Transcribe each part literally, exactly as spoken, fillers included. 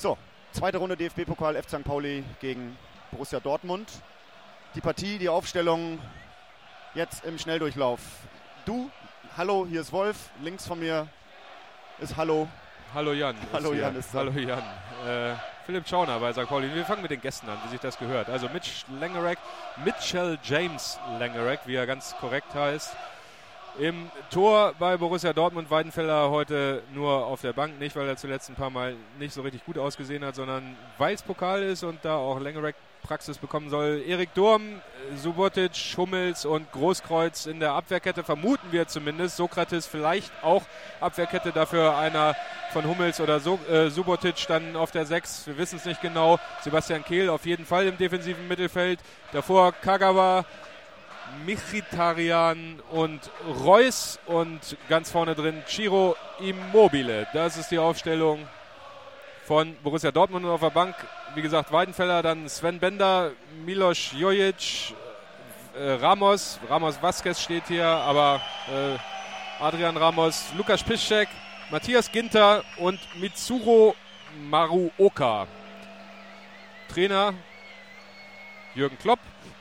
So, zweite Runde D F B-Pokal, F C Sankt Pauli gegen Borussia Dortmund. Die Partie, die Aufstellung jetzt im Schnelldurchlauf. Du, hallo, hier ist Wolf, links von mir ist Hallo. Hallo Jan. Hallo ist Jan ist da. Hallo Jan. Äh, Philipp Schauner bei Sankt Pauli. Wir fangen mit den Gästen an, wie sich das gehört. Also Mitch Langerak, Mitchell James Langerak, wie er ganz korrekt heißt. Im Tor bei Borussia Dortmund, Weidenfeller heute nur auf der Bank, nicht weil er zuletzt ein paar Mal nicht so richtig gut ausgesehen hat, sondern weil es Pokal ist und da auch Langerak Praxis bekommen soll. Erik Durm, Subotic, Hummels und Großkreuz in der Abwehrkette, vermuten wir zumindest. Sokrates vielleicht auch Abwehrkette, dafür einer von Hummels oder so, äh, Subotic dann auf der sechs, wir wissen es nicht genau. Sebastian Kehl auf jeden Fall im defensiven Mittelfeld. Davor Kagawa, Mkhitaryan und Reus und ganz vorne drin Ciro Immobile. Das ist die Aufstellung von Borussia Dortmund. Und auf der Bank, wie gesagt, Weidenfeller, dann Sven Bender, Milos Jojic, äh, Ramos, Ramos Vasquez steht hier, aber äh, Adrian Ramos, Lukas Piszczek, Matthias Ginter und Mitsuru Maruoka. Trainer Jürgen Klopp,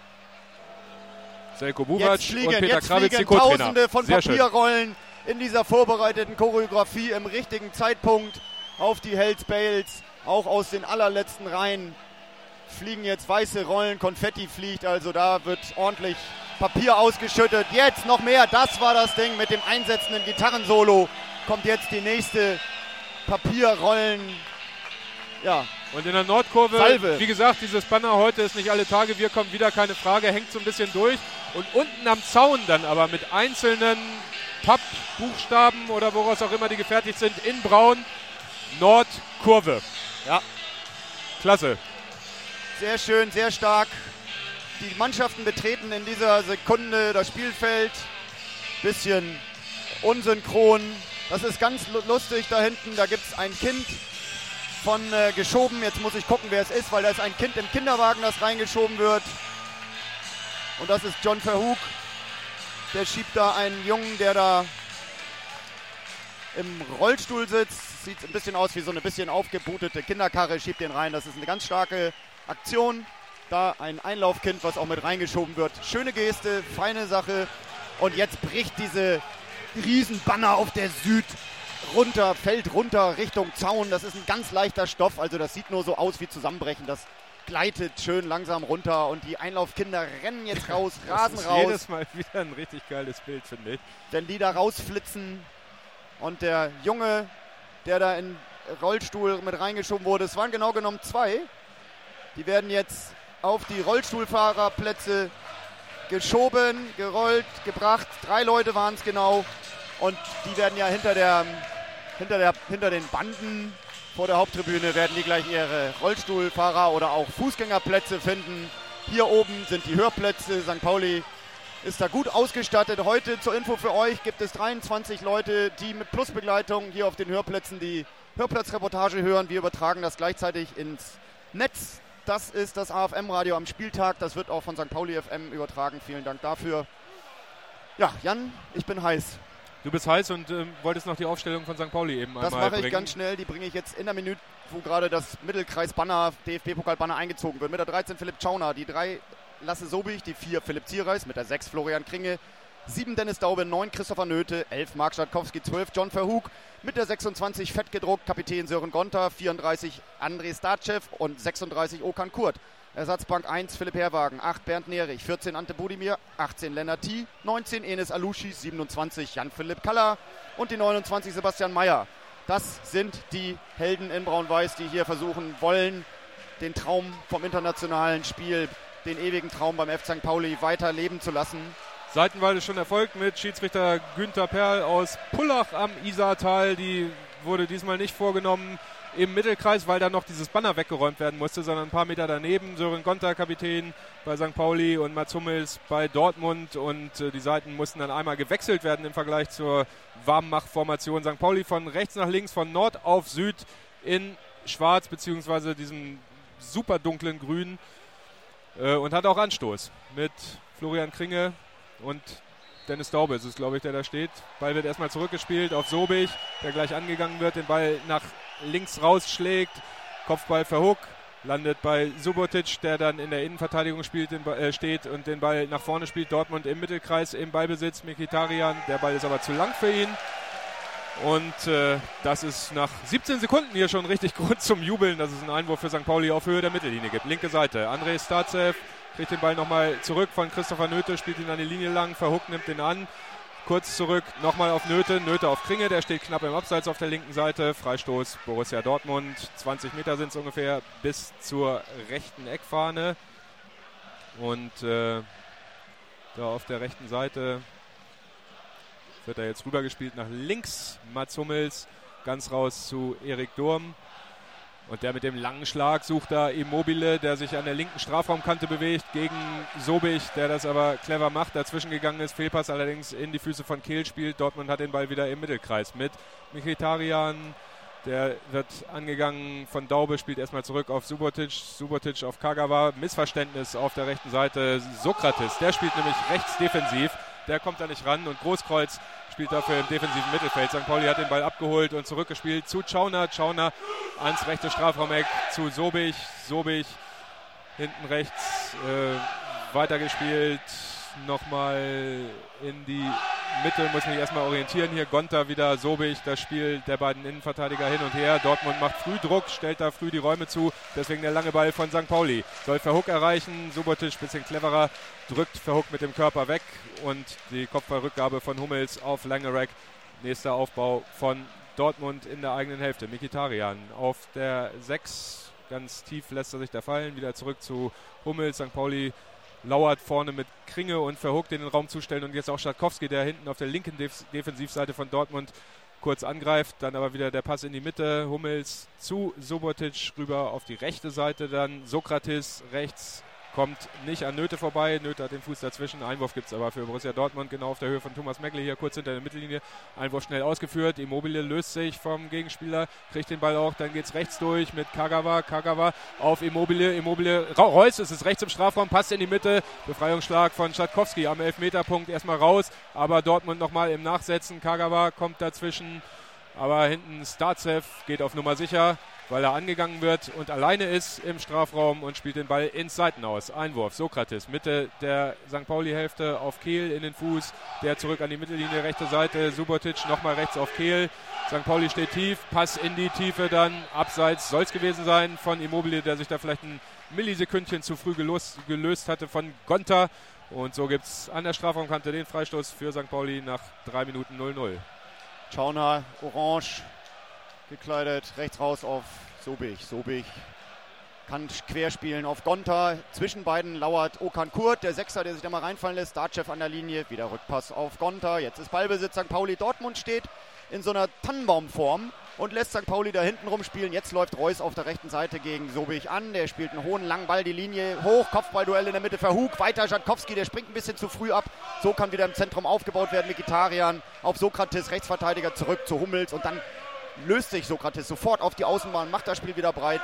Selko Buvac Jetzt fliegen, und Peter jetzt Krawitz, fliegen die Co-Trainer. Tausende von Sehr Papierrollen schön in dieser vorbereiteten Choreografie im richtigen Zeitpunkt auf die Hells Bales. Auch aus den allerletzten Reihen fliegen jetzt weiße Rollen, Konfetti fliegt, also da wird ordentlich Papier ausgeschüttet. Jetzt noch mehr, das war das Ding mit dem einsetzenden Gitarrensolo. Kommt jetzt die nächste Papierrollen, ja. Und in der Nordkurve, Salve. Wie gesagt, dieses Banner heute ist nicht alle Tage, wir kommen wieder, keine Frage, hängt so ein bisschen durch. Und unten am Zaun dann aber mit einzelnen Pappbuchstaben oder woraus auch immer die gefertigt sind, in braun, Nordkurve. Ja. Klasse. Sehr schön, sehr stark. Die Mannschaften betreten in dieser Sekunde das Spielfeld. Bisschen unsynchron. Das ist ganz lustig da hinten. Da gibt es ein Kind von äh, geschoben. Jetzt muss ich gucken, wer es ist, weil da ist ein Kind im Kinderwagen, das reingeschoben wird. Und das ist John Verhoek. Der schiebt da einen Jungen, der da im Rollstuhl sitzt. Sieht ein bisschen aus wie so eine bisschen aufgebootete Kinderkarre. Schiebt den rein. Das ist eine ganz starke Aktion. Da ein Einlaufkind, was auch mit reingeschoben wird. Schöne Geste, feine Sache. Und jetzt bricht diese Riesenbanner auf der Süd runter, fällt runter Richtung Zaun. Das ist ein ganz leichter Stoff. Also das sieht nur so aus wie Zusammenbrechen. Das gleitet schön langsam runter und die Einlaufkinder rennen jetzt raus, rasen das ist raus. Jedes Mal wieder ein richtig geiles Bild, finde ich. Wenn die da rausflitzen und der Junge, der da in Rollstuhl mit reingeschoben wurde, es waren genau genommen zwei, die werden jetzt auf die Rollstuhlfahrerplätze geschoben, gerollt, gebracht. Drei Leute waren es genau und die werden ja hinter der, hinter der, hinter den Banden vor der Haupttribüne werden die gleich ihre Rollstuhlfahrer oder auch Fußgängerplätze finden. Hier oben sind die Hörplätze. Sankt Pauli ist da gut ausgestattet. Heute zur Info für euch gibt es dreiundzwanzig Leute, die mit Plusbegleitung hier auf den Hörplätzen die Hörplatzreportage hören. Wir übertragen das gleichzeitig ins Netz. Das ist das A F M-Radio am Spieltag. Das wird auch von Sankt Pauli F M übertragen. Vielen Dank dafür. Ja, Jan, ich bin heiß. Du bist heiß und ähm, wolltest noch die Aufstellung von Sankt Pauli eben das einmal bringen. Das mache ich ganz schnell. Die bringe ich jetzt in der Minute, wo gerade das Mittelkreis-Banner, D F B-Pokal-Banner eingezogen wird. Mit der dreizehn Philipp Schauner, die drei Lasse Sobich, die vier Philipp Zierreis, mit der sechs Florian Kringe, sieben Dennis Daube, neun Christopher Nöte, elf Marc Schadkowski, zwölf John Verhoek, mit der sechsundzwanzig fett gedruckt Kapitän Sören Gonter, vierunddreißig André Starcev und sechsunddreißig Okan Kurt. Ersatzbank eins Philipp Herwagen, acht Bernd Nerich, vierzehn Ante Budimir, achtzehn Lennart T, neunzehn Enes Alushi, siebenundzwanzig Jan-Philipp Kalla und die neunundzwanzig Sebastian Mayer. Das sind die Helden in Braun-Weiß, die hier versuchen wollen, den Traum vom internationalen Spiel, den ewigen Traum beim F C Sankt Pauli weiter leben zu lassen. Seitenwahl ist schon erfolgt mit Schiedsrichter Günther Perl aus Pullach am Isartal. Die wurde diesmal nicht vorgenommen im Mittelkreis, weil da noch dieses Banner weggeräumt werden musste, sondern ein paar Meter daneben. Sören Gonter, Kapitän bei Sankt Pauli und Mats Hummels bei Dortmund. Und äh, die Seiten mussten dann einmal gewechselt werden im Vergleich zur Warmmachformation. Sankt Pauli von rechts nach links, von Nord auf Süd in schwarz beziehungsweise diesem super dunklen Grün. Äh, und hat auch Anstoß mit Florian Kringe und Dennis Daube ist es, glaube ich, der da steht. Ball wird erstmal zurückgespielt auf Sobich, der gleich angegangen wird, den Ball nach links rausschlägt. Kopfball Verhoek. Landet bei Subotic, der dann in der Innenverteidigung spielt, den, äh, steht und den Ball nach vorne spielt. Dortmund im Mittelkreis im Ballbesitz. Mkhitaryan, der Ball ist aber zu lang für ihn. Und äh, das ist nach siebzehn Sekunden hier schon richtig Grund zum Jubeln, dass es einen Einwurf für Sankt Pauli auf Höhe der Mittellinie gibt. Linke Seite, André Starcev kriegt den Ball nochmal zurück von Christopher Nöte, spielt ihn an die Linie lang. Verhoek nimmt ihn an. Kurz zurück, nochmal auf Nöte, Nöte auf Kringe, der steht knapp im Abseits auf der linken Seite. Freistoß Borussia Dortmund, zwanzig Meter sind es ungefähr bis zur rechten Eckfahne. Und äh, da auf der rechten Seite wird er jetzt rübergespielt nach links. Mats Hummels ganz raus zu Erik Durm. Und der mit dem langen Schlag sucht da Immobile, der sich an der linken Strafraumkante bewegt, gegen Sobich, der das aber clever macht, dazwischen gegangen ist. Fehlpass allerdings in die Füße von Kehl spielt. Dortmund hat den Ball wieder im Mittelkreis mit Mkhitaryan. Der wird angegangen von Daube, spielt erstmal zurück auf Subotic. Subotic auf Kagawa. Missverständnis auf der rechten Seite. Sokratis, der spielt nämlich rechts defensiv. Der kommt da nicht ran und Großkreuz spielt dafür im defensiven Mittelfeld. Sankt Pauli hat den Ball abgeholt und zurückgespielt zu Czauner. Czauner ans rechte Strafraumeck zu Sobich. Sobich hinten rechts äh, weitergespielt. Nochmal in die Mitte, muss mich erstmal orientieren. Hier Gonta wieder, Sobich, das Spiel der beiden Innenverteidiger hin und her. Dortmund macht früh Druck, stellt da früh die Räume zu. Deswegen der lange Ball von Sankt Pauli. Soll Verhoek erreichen. Subotic, bisschen cleverer, drückt Verhoek mit dem Körper weg. Und die Kopfballrückgabe von Hummels auf Langerack. Nächster Aufbau von Dortmund in der eigenen Hälfte. Mkhitaryan auf der sechs. Ganz tief lässt er sich da fallen. Wieder zurück zu Hummels. Sankt Pauli lauert vorne mit Kringe und Verhoek den Raum zustellen und jetzt auch Schadkowski, der hinten auf der linken Def- Defensivseite von Dortmund kurz angreift. Dann aber wieder der Pass in die Mitte. Hummels zu Subotic rüber auf die rechte Seite. Dann Sokratis rechts. Kommt nicht an Nöte vorbei. Nöte hat den Fuß dazwischen. Einwurf gibt es aber für Borussia Dortmund, genau auf der Höhe von Thomas Meckle, hier kurz hinter der Mittellinie. Einwurf schnell ausgeführt. Immobile löst sich vom Gegenspieler, kriegt den Ball auch. Dann geht es rechts durch mit Kagawa. Kagawa auf Immobile. Immobile. Ra- Reus ist es rechts im Strafraum, passt in die Mitte. Befreiungsschlag von Schadkowski am Elfmeterpunkt erstmal raus. Aber Dortmund nochmal im Nachsetzen. Kagawa kommt dazwischen. Aber hinten Starcev geht auf Nummer sicher, weil er angegangen wird und alleine ist im Strafraum und spielt den Ball ins Seitenaus. Einwurf, Sokratis, Mitte der Sankt Pauli-Hälfte auf Kehl in den Fuß, der zurück an die Mittellinie, rechte Seite, Subotic nochmal rechts auf Kehl. Sankt Pauli steht tief, Pass in die Tiefe dann, abseits soll es gewesen sein von Immobile, der sich da vielleicht ein Millisekündchen zu früh gelöst, gelöst hatte von Gonta. Und so gibt es an der Strafraumkante den Freistoß für Sankt Pauli nach drei Minuten null null. Czauner, orange gekleidet, rechts raus auf Sobich. Sobich kann querspielen auf Gonta. Zwischen beiden lauert Okan Kurt, der Sechser, der sich da mal reinfallen lässt. Starcev an der Linie, wieder Rückpass auf Gonta. Jetzt ist Ballbesitz Sankt Pauli. Dortmund steht in so einer Tannenbaumform und lässt Sankt Pauli da hinten rumspielen. Jetzt läuft Reus auf der rechten Seite gegen Sobich an. Der spielt einen hohen, langen Ball, die Linie hoch. Kopfballduell in der Mitte, Verhoek. Weiter Schadkowski, der springt ein bisschen zu früh ab. So kann wieder im Zentrum aufgebaut werden. Mkhitaryan auf Sokratis, Rechtsverteidiger, zurück zu Hummels. Und dann löst sich Sokratis sofort auf die Außenbahn, macht das Spiel wieder breit.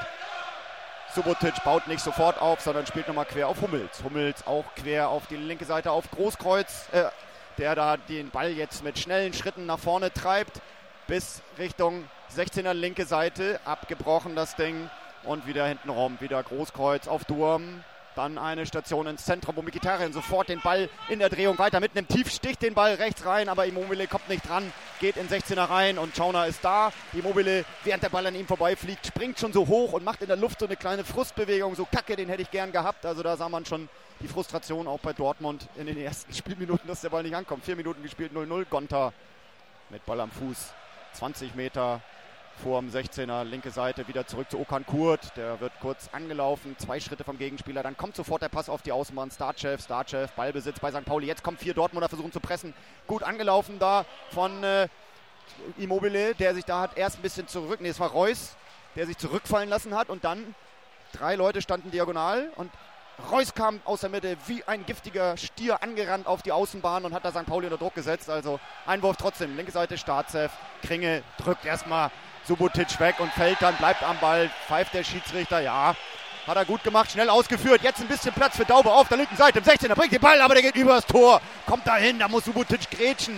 Subotic baut nicht sofort auf, sondern spielt nochmal quer auf Hummels. Hummels auch quer auf die linke Seite auf Großkreuz, äh, der da den Ball jetzt mit schnellen Schritten nach vorne treibt, bis Richtung sechzehner linke Seite. Abgebrochen das Ding und wieder hinten rum, wieder Großkreuz auf Durm. Dann eine Station ins Zentrum, wo Mkhitaryan sofort den Ball in der Drehung weiter mitnimmt. Tief sticht den Ball rechts rein, aber Immobile kommt nicht dran, geht in sechzehner rein und Czauner ist da. Immobile, während der Ball an ihm vorbeifliegt, springt schon so hoch und macht in der Luft so eine kleine Frustbewegung. So Kacke, den hätte ich gern gehabt. Also da sah man schon die Frustration auch bei Dortmund in den ersten Spielminuten, dass der Ball nicht ankommt. Vier Minuten gespielt, null null. Gonta mit Ball am Fuß, zwanzig Meter vor dem sechzehner, linke Seite, wieder zurück zu Okan Kurt. Der wird kurz angelaufen, zwei Schritte vom Gegenspieler. Dann kommt sofort der Pass auf die Außenbahn. Starcev, Starcev, Ballbesitz bei Sankt Pauli. Jetzt kommen vier Dortmunder, versuchen zu pressen. Gut angelaufen da von äh, Immobile, der sich da hat erst ein bisschen zurück. Ne, es war Reus, der sich zurückfallen lassen hat. Und dann drei Leute standen diagonal. Und Reus kam aus der Mitte wie ein giftiger Stier angerannt auf die Außenbahn und hat da Sankt Pauli unter Druck gesetzt. Also Einwurf trotzdem. Linke Seite Starcev. Kringe drückt erstmal Subotic weg und fällt dann, bleibt am Ball, pfeift der Schiedsrichter, ja, hat er gut gemacht, schnell ausgeführt, jetzt ein bisschen Platz für Daube auf der linken Seite, im sechzehner, bringt den Ball, aber der geht übers Tor, kommt da hin, da muss Subotic grätschen,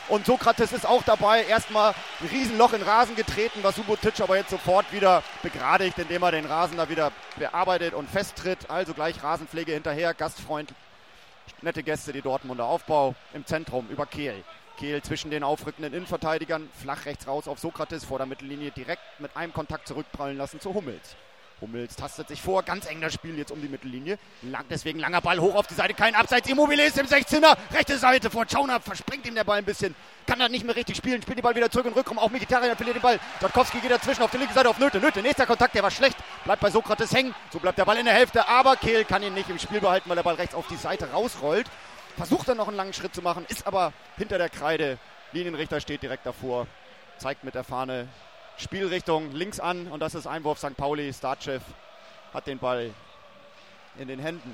Und Sokrates ist auch dabei. Erstmal ein Riesenloch in Rasen getreten, was Subotic aber jetzt sofort wieder begradigt, indem er den Rasen da wieder bearbeitet und festtritt. Also gleich Rasenpflege hinterher. Gastfreund, nette Gäste, die Dortmunder. Aufbau im Zentrum über Kehl. Kehl zwischen den aufrückenden Innenverteidigern. Flach rechts raus auf Sokrates. Vor der Mittellinie direkt mit einem Kontakt zurückprallen lassen zu Hummels. Hummels tastet sich vor, ganz eng das Spiel jetzt um die Mittellinie. Lang, deswegen langer Ball hoch auf die Seite, kein Abseits. Immobile ist im sechzehner, rechte Seite vor Schauner, verspringt ihm der Ball ein bisschen. Kann er nicht mehr richtig spielen, spielt den Ball wieder zurück in den Rückraum. Auch Mkhitaryan verliert den Ball. Dżordkowski geht dazwischen auf die linke Seite auf Nöte. Nöte, nächster Kontakt, der war schlecht. Bleibt bei Sokrates hängen. So bleibt der Ball in der Hälfte. Aber Kehl kann ihn nicht im Spiel behalten, weil der Ball rechts auf die Seite rausrollt. Versucht dann noch einen langen Schritt zu machen, ist aber hinter der Kreide. Linienrichter steht direkt davor. Zeigt mit der Fahne Spielrichtung links an. Und das ist Einwurf Sankt Pauli. Starchev hat den Ball in den Händen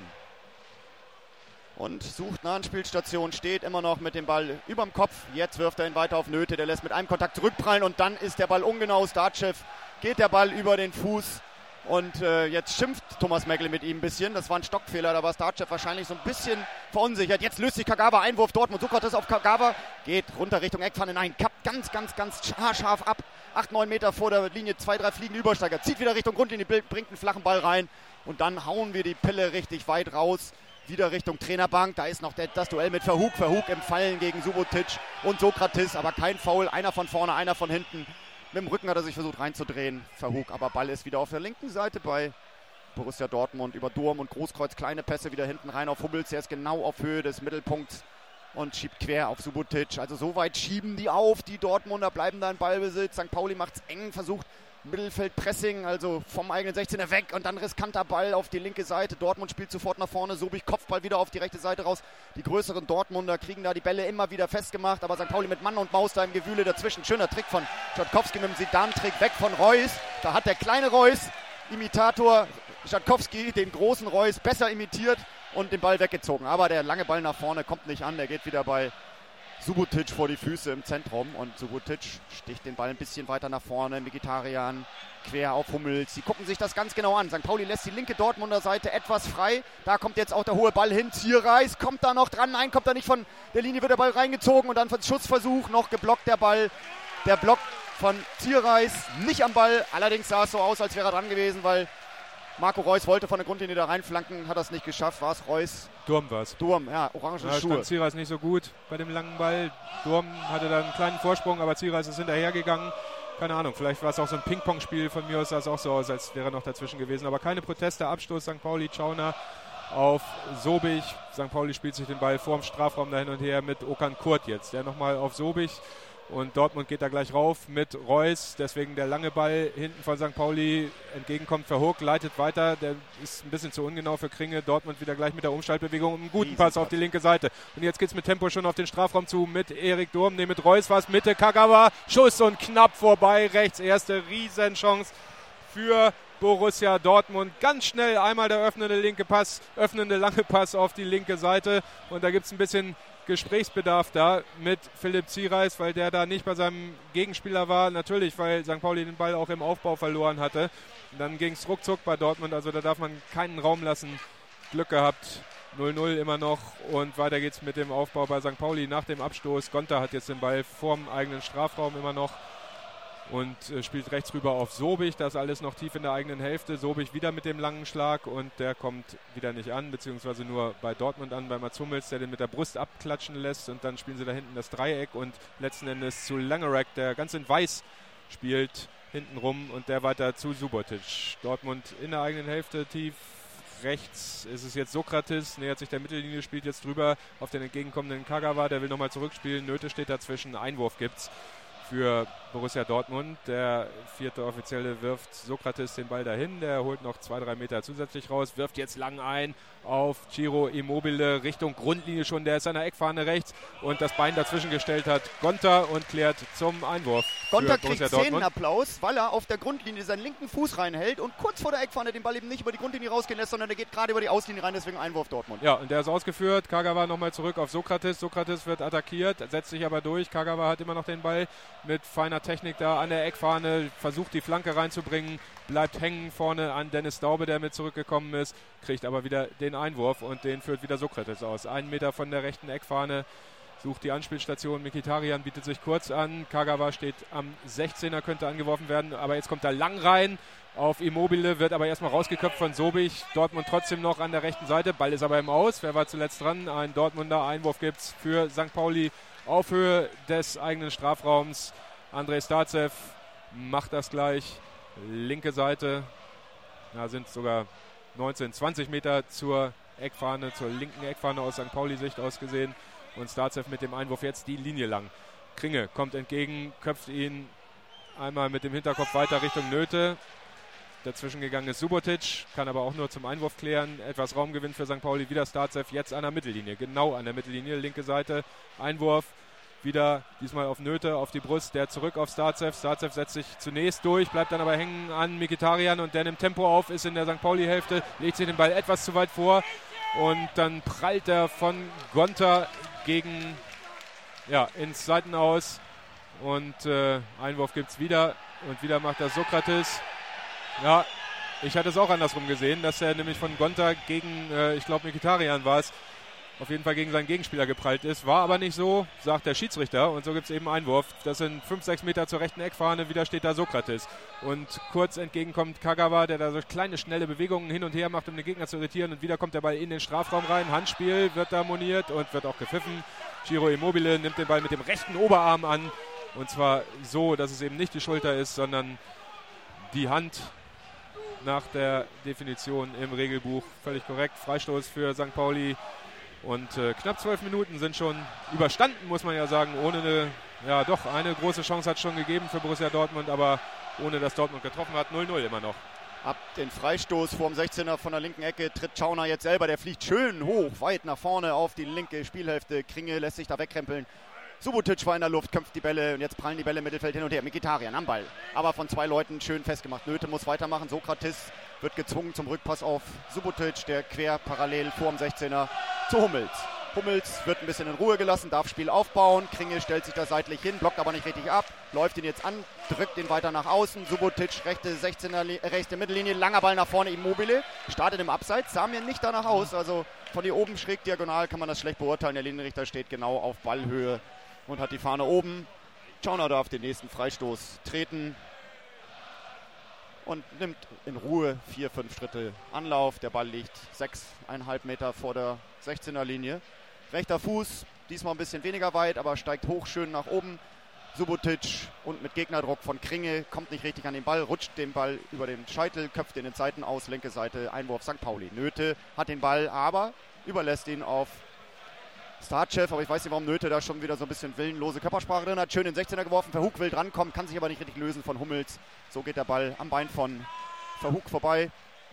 und sucht eine Anspielstation, steht immer noch mit dem Ball überm Kopf. Jetzt wirft er ihn weiter auf Nöte, der lässt mit einem Kontakt zurückprallen und dann ist der Ball ungenau. Starchev geht der Ball über den Fuß und äh, jetzt schimpft Thomas Meggel mit ihm ein bisschen. Das war ein Stockfehler, da war Starchev wahrscheinlich so ein bisschen verunsichert. Jetzt löst sich Kagawa, Einwurf Dortmund. Sokrates auf Kagawa, geht runter Richtung Eckpfanne. Nein, kappt ganz, ganz, ganz scharf ab. acht, neun Meter vor der Linie, zwei, drei fliegende Übersteiger. Zieht wieder Richtung Grundlinie, bringt einen flachen Ball rein. Und dann hauen wir die Pille richtig weit raus. Wieder Richtung Trainerbank. Da ist noch der, das Duell mit Verhug. Verhug im Fallen gegen Subotic und Sokrates. Aber kein Foul. Einer von vorne, einer von hinten. Mit dem Rücken hat er sich versucht reinzudrehen. Verhug, aber Ball ist wieder auf der linken Seite bei Borussia Dortmund. Über Durm und Großkreuz. Kleine Pässe wieder hinten rein auf Hummels. Der ist genau auf Höhe des Mittelpunkts und schiebt quer auf Subotic. Also so weit schieben die auf. Die Dortmunder bleiben da in Ballbesitz. Sankt Pauli macht es eng, versucht Mittelfeldpressing, also vom eigenen sechzehner weg und dann riskanter Ball auf die linke Seite. Dortmund spielt sofort nach vorne. Sobich Kopfball wieder auf die rechte Seite raus. Die größeren Dortmunder kriegen da die Bälle immer wieder festgemacht. Aber Sankt Pauli mit Mann und Maus da im Gewühle dazwischen. Schöner Trick von Dżordkowski mit dem Zidane-Trick weg von Reus. Da hat der kleine Reus, Imitator Dżordkowski, den großen Reus besser imitiert und den Ball weggezogen. Aber der lange Ball nach vorne kommt nicht an. Der geht wieder bei Subotic vor die Füße im Zentrum und Subotic sticht den Ball ein bisschen weiter nach vorne. Mkhitaryan quer auf Hummels. Sie gucken sich das ganz genau an. Sankt Pauli lässt die linke Dortmunder Seite etwas frei. Da kommt jetzt auch der hohe Ball hin. Zierreis kommt da noch dran. Nein, kommt da nicht von der Linie, wird der Ball reingezogen und dann für den Schussversuch noch geblockt der Ball. Der Block von Zierreis nicht am Ball. Allerdings sah es so aus, als wäre er dran gewesen, weil Marco Reus wollte von der Grundlinie da reinflanken, hat das nicht geschafft. War es Reus? Durm war es. Durm, ja, orange ja, Schuhe. stand Zierreis nicht so gut bei dem langen Ball. Durm hatte da einen kleinen Vorsprung, aber Zierreis ist hinterhergegangen. Keine Ahnung, vielleicht war es auch so ein Ping-Pong-Spiel. Von mir aus sah es auch so aus, als wäre er noch dazwischen gewesen. Aber keine Proteste, Abstoß Sankt Pauli, Schauner auf Sobich. Sankt Pauli spielt sich den Ball vorm Strafraum da hin und her mit Okan Kurt jetzt. Der nochmal auf Sobich. Und Dortmund geht da gleich rauf mit Reus, deswegen der lange Ball hinten von Sankt Pauli, entgegenkommt Verhoek, leitet weiter, der ist ein bisschen zu ungenau für Kringe. Dortmund wieder gleich mit der Umschaltbewegung, einen guten Pass auf die linke Seite. Und jetzt geht es mit Tempo schon auf den Strafraum zu, mit Erik Durm, ne, mit Reus war es, Mitte, Kagawa, Schuss und knapp vorbei, rechts, erste Riesenchance für Borussia Dortmund. Ganz schnell einmal der öffnende linke Pass, öffnende lange Pass auf die linke Seite und da gibt es ein bisschen Gesprächsbedarf da mit Philipp Zierreis, weil der da nicht bei seinem Gegenspieler war. Natürlich, weil Sankt Pauli den Ball auch im Aufbau verloren hatte. Und dann ging es ruckzuck bei Dortmund, also da darf man keinen Raum lassen. Glück gehabt, null null immer noch und weiter geht's mit dem Aufbau bei Sankt Pauli nach dem Abstoß. Gonta hat jetzt den Ball vorm eigenen Strafraum immer noch und äh, spielt rechts rüber auf Sobich. Das alles noch tief in der eigenen Hälfte. Sobich wieder mit dem langen Schlag und der kommt wieder nicht an, beziehungsweise nur bei Dortmund an, bei Mats Hummels, der den mit der Brust abklatschen lässt und dann spielen sie da hinten das Dreieck und letzten Endes zu Langerack, der ganz in Weiß spielt, hinten rum und der weiter zu Subotic. Dortmund in der eigenen Hälfte tief. Rechts ist es jetzt Sokrates, nähert sich der Mittellinie, spielt jetzt drüber auf den entgegenkommenden Kagawa, der will nochmal zurückspielen. Nöte steht dazwischen, Einwurf gibt's für Borussia Dortmund. Der vierte Offizielle wirft Sokrates den Ball dahin. Der holt noch zwei, drei Meter zusätzlich raus, wirft jetzt lang ein auf Ciro Immobile Richtung Grundlinie schon. Der ist an der Eckfahne rechts und das Bein dazwischen gestellt hat Gonta und klärt zum Einwurf. Gonta kriegt Szenenapplaus, weil er auf der Grundlinie seinen linken Fuß reinhält und kurz vor der Eckfahne den Ball eben nicht über die Grundlinie rausgehen lässt, sondern der geht gerade über die Auslinie rein, deswegen Einwurf Dortmund. Ja, und der ist ausgeführt. Kagawa nochmal zurück auf Sokrates. Sokrates wird attackiert, setzt sich aber durch. Kagawa hat immer noch den Ball mit feiner Technik da an der Eckfahne, versucht die Flanke reinzubringen, bleibt hängen vorne an Dennis Daube, der mit zurückgekommen ist, kriegt aber wieder den Einwurf und den führt wieder Sokrates aus. Einen Meter von der rechten Eckfahne sucht die Anspielstation. Mkhitaryan bietet sich kurz an. Kagawa steht am sechzehner, könnte angeworfen werden, aber jetzt kommt er lang rein auf Immobile, wird aber erstmal rausgeköpft von Sobich. Dortmund trotzdem noch an der rechten Seite. Ball ist aber im Aus. Wer war zuletzt dran? Ein Dortmunder Einwurf gibt es für Sankt Pauli auf Höhe des eigenen Strafraums. Andrej Starcev macht das gleich. Linke Seite. Da sind sogar neunzehn, zwanzig Meter zur Eckfahne, zur linken Eckfahne aus Sankt Pauli-Sicht aus gesehen. Und Starcev mit dem Einwurf jetzt die Linie lang. Kringe kommt entgegen, köpft ihn einmal mit dem Hinterkopf weiter Richtung Nöte. Dazwischen gegangen ist Subotic, kann aber auch nur zum Einwurf klären. Etwas Raumgewinn für Sankt Pauli, wieder Starcev, jetzt an der Mittellinie, genau an der Mittellinie, linke Seite, Einwurf, wieder diesmal auf Nöte, auf die Brust, der zurück auf Starcev. Starcev setzt sich zunächst durch, bleibt dann aber hängen an Mkhitaryan und der nimmt Tempo auf, ist in der Sankt Pauli-Hälfte, legt sich den Ball etwas zu weit vor und dann prallt er von Gonta gegen, ja, ins Seitenaus und äh, Einwurf gibt es wieder und wieder macht das Sokrates. Ja, ich hatte es auch andersrum gesehen, dass er nämlich von Gonta gegen, äh, ich glaube Mkhitaryan war es, auf jeden Fall gegen seinen Gegenspieler geprallt ist. War aber nicht so, sagt der Schiedsrichter. Und so gibt es eben Einwurf. Das sind fünf, sechs Meter zur rechten Eckfahne. Wieder steht da Sokrates. Und kurz entgegenkommt Kagawa, der da so kleine, schnelle Bewegungen hin und her macht, um den Gegner zu irritieren. Und wieder kommt der Ball in den Strafraum rein. Handspiel wird da moniert und wird auch gepfiffen. Ciro Immobile nimmt den Ball mit dem rechten Oberarm an. Und zwar so, dass es eben nicht die Schulter ist, sondern die Hand. Nach der Definition im Regelbuch völlig korrekt. Freistoß für Sankt Pauli. Und äh, knapp zwölf Minuten sind schon überstanden, muss man ja sagen. Ohne eine, ja doch, eine große Chance hat es schon gegeben für Borussia Dortmund, aber ohne dass Dortmund getroffen hat. null null immer noch. Ab den Freistoß vorm sechzehner von der linken Ecke tritt Schauner jetzt selber. Der fliegt schön hoch, weit nach vorne auf die linke Spielhälfte. Kringe lässt sich da wegkrempeln. Subotic war in der Luft, kämpft die Bälle und jetzt prallen die Bälle im Mittelfeld hin und her. Mkhitaryan am Ball, aber von zwei Leuten schön festgemacht. Nöte muss weitermachen. Sokrates wird gezwungen zum Rückpass auf Subotic, der quer parallel vorm sechzehner zu Hummels. Hummels wird ein bisschen in Ruhe gelassen, darf Spiel aufbauen. Kringe stellt sich da seitlich hin, blockt aber nicht richtig ab, läuft ihn jetzt an, drückt ihn weiter nach außen. Subotic, rechte sechzehner, rechte Mittellinie, langer Ball nach vorne, Immobile, startet im Abseits, sah mir nicht danach aus. Also von hier oben schräg diagonal kann man das schlecht beurteilen. Der Linienrichter steht genau auf Ballhöhe und hat die Fahne oben. Schauner darf den nächsten Freistoß treten und nimmt in Ruhe vier, fünf Schritte Anlauf. Der Ball liegt sechseinhalb Meter vor der sechzehner Linie. Rechter Fuß, diesmal ein bisschen weniger weit, aber steigt hoch schön nach oben. Subotic und mit Gegnerdruck von Kringe kommt nicht richtig an den Ball, rutscht den Ball über den Scheitel, köpft in den Seiten aus, linke Seite, Einwurf Sankt Pauli. Nöte hat den Ball, aber überlässt ihn auf Starcev, aber ich weiß nicht, warum Nöte da schon wieder so ein bisschen willenlose Körpersprache drin hat. Schön in den sechzehner geworfen, Verhoek will drankommen, kann sich aber nicht richtig lösen von Hummels. So geht der Ball am Bein von Verhoek vorbei.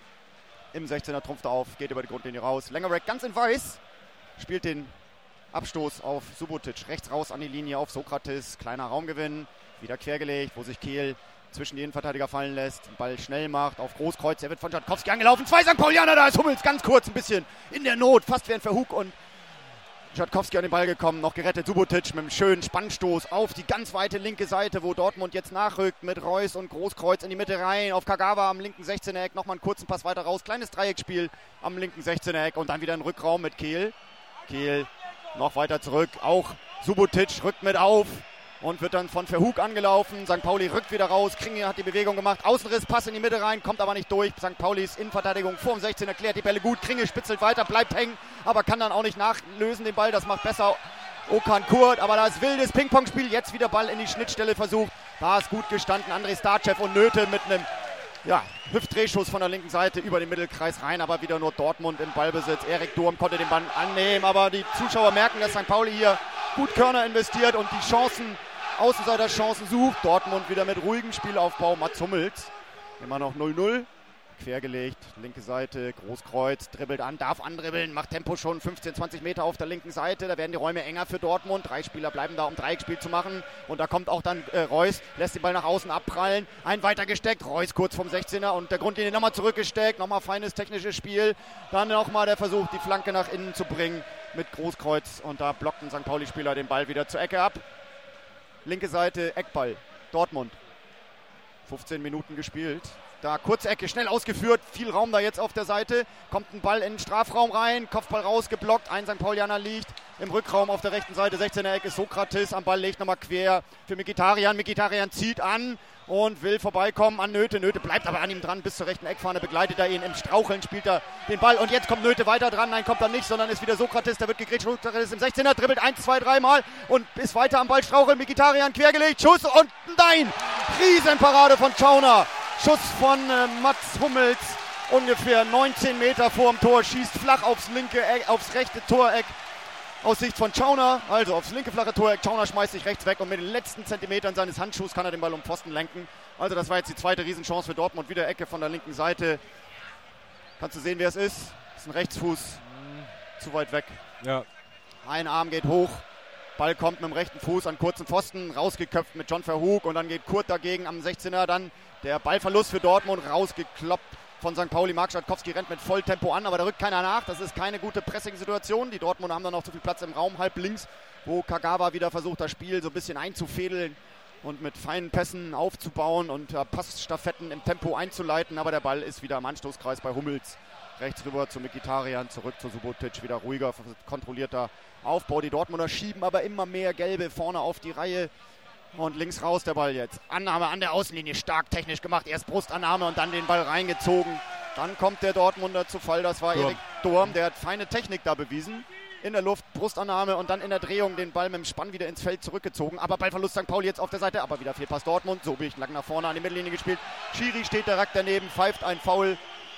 Im sechzehner trumpft er auf, geht über die Grundlinie raus. Langerack ganz in weiß, spielt den Abstoß auf Subotic. Rechts raus an die Linie auf Sokrates, kleiner Raumgewinn, wieder quergelegt, wo sich Kehl zwischen die Innenverteidiger fallen lässt, den Ball schnell macht, auf Großkreuz, er wird von Schatkowski angelaufen. Zwei Sankt Paulianer, da ist Hummels ganz kurz ein bisschen in der Not, fast wie ein Verhoek und Schatkowski an den Ball gekommen, noch gerettet. Subotic mit einem schönen Spannstoß auf die ganz weite linke Seite, wo Dortmund jetzt nachrückt mit Reus und Großkreuz in die Mitte rein. Auf Kagawa am linken sechzehner Eck, nochmal einen kurzen Pass weiter raus. Kleines Dreiecksspiel am linken sechzehner Eck und dann wieder ein Rückraum mit Kehl. Kehl noch weiter zurück, auch Subotic rückt mit auf und wird dann von Verhoek angelaufen. Sankt Pauli rückt wieder raus, Kringe hat die Bewegung gemacht, Außenriss, Pass in die Mitte rein, kommt aber nicht durch. Sankt Paulis Innenverteidigung vorm sechzehner klärt die Bälle gut, Kringe spitzelt weiter, bleibt hängen, aber kann dann auch nicht nachlösen den Ball, das macht besser Okan Kurt, aber da ist wildes Ping-Pong-Spiel, jetzt wieder Ball in die Schnittstelle versucht, da ist gut gestanden, Andrej Starcev und Nöte mit einem ja, Hüftdrehschuss von der linken Seite über den Mittelkreis rein, aber wieder nur Dortmund im Ballbesitz. Erik Durm konnte den Ball annehmen, aber die Zuschauer merken, dass Sankt Pauli hier gut Körner investiert und die Chancen, Außenseiterchancen sucht. Dortmund wieder mit ruhigem Spielaufbau. Mats Hummels, immer noch null null. Quergelegt, linke Seite, Großkreuz, dribbelt an, darf andribbeln, macht Tempo schon fünfzehn, zwanzig Meter auf der linken Seite. Da werden die Räume enger für Dortmund. Drei Spieler bleiben da, um Dreieckspiel zu machen. Und da kommt auch dann äh, Reus, lässt den Ball nach außen abprallen. Ein weiter gesteckt, Reus kurz vom sechzehner und der Grundlinie nochmal zurückgesteckt. Nochmal feines technisches Spiel. Dann nochmal der Versuch, die Flanke nach innen zu bringen mit Großkreuz. Und da blockt ein Sankt Pauli-Spieler den Ball wieder zur Ecke ab. Linke Seite, Eckball, Dortmund. fünfzehn Minuten gespielt. Da kurze Ecke, schnell ausgeführt, viel Raum da jetzt auf der Seite. Kommt ein Ball in den Strafraum rein, Kopfball rausgeblockt, ein Sankt Paulianer liegt. im Rückraum auf der rechten Seite, sechzehner Ecke, Sokrates am Ball, legt nochmal quer für Mkhitaryan. Mkhitaryan zieht an und will vorbeikommen an Nöte. Nöte bleibt aber an ihm dran bis zur rechten Eckfahne, begleitet er ihn. Im Straucheln spielt er den Ball und jetzt kommt Nöte weiter dran. Nein, kommt er nicht, sondern ist wieder Sokrates. Der wird gegrätscht. Sokrates im sechzehner, dribbelt eins, zwei, drei Mal und ist weiter am Ball. Straucheln, Mkhitaryan quergelegt, Schuss und nein! Riesenparade von Schauner. Schuss von äh, Mats Hummels. Ungefähr neunzehn Meter vorm Tor, schießt flach aufs linke Eck, aufs rechte Toreck aus Sicht von Schauner, also aufs linke flache Toreck. Schauner schmeißt sich rechts weg und mit den letzten Zentimetern seines Handschuhs kann er den Ball um Pfosten lenken. Also das war jetzt die zweite Riesenchance für Dortmund, wieder Ecke von der linken Seite. Kannst du sehen, wer es ist? Das ist ein Rechtsfuß, mhm. zu weit weg. Ja. Ein Arm geht hoch, Ball kommt mit dem rechten Fuß an kurzen Pfosten, rausgeköpft mit John Verhoek und dann geht Kurt dagegen am sechzehner, dann der Ballverlust für Dortmund, rausgekloppt von Sankt Pauli. Marc Schwatkowski rennt mit Volltempo an, aber da rückt keiner nach. Das ist keine gute Pressing-Situation. Die Dortmunder haben dann noch zu viel Platz im Raum, halb links, wo Kagawa wieder versucht, das Spiel so ein bisschen einzufädeln und mit feinen Pässen aufzubauen und uh, Passstaffetten im Tempo einzuleiten. Aber der Ball ist wieder im Anstoßkreis bei Hummels. Rechts rüber zu Mkhitaryan, zurück zu Subotic. Wieder ruhiger, kontrollierter Aufbau. Die Dortmunder schieben aber immer mehr Gelbe vorne auf die Reihe. Und links raus der Ball jetzt. Annahme an der Außenlinie, stark technisch gemacht. Erst Brustannahme und dann den Ball reingezogen. Dann kommt der Dortmunder zu Fall. Das war Erik Durm. Der hat feine Technik da bewiesen. In der Luft, Brustannahme und dann in der Drehung den Ball mit dem Spann wieder ins Feld zurückgezogen. Aber Ballverlust Sankt Pauli jetzt auf der Seite. Aber wieder Fehlpass Dortmund. So bin ich lang nach vorne an die Mittellinie gespielt. Schiri steht direkt daneben, pfeift ein Foul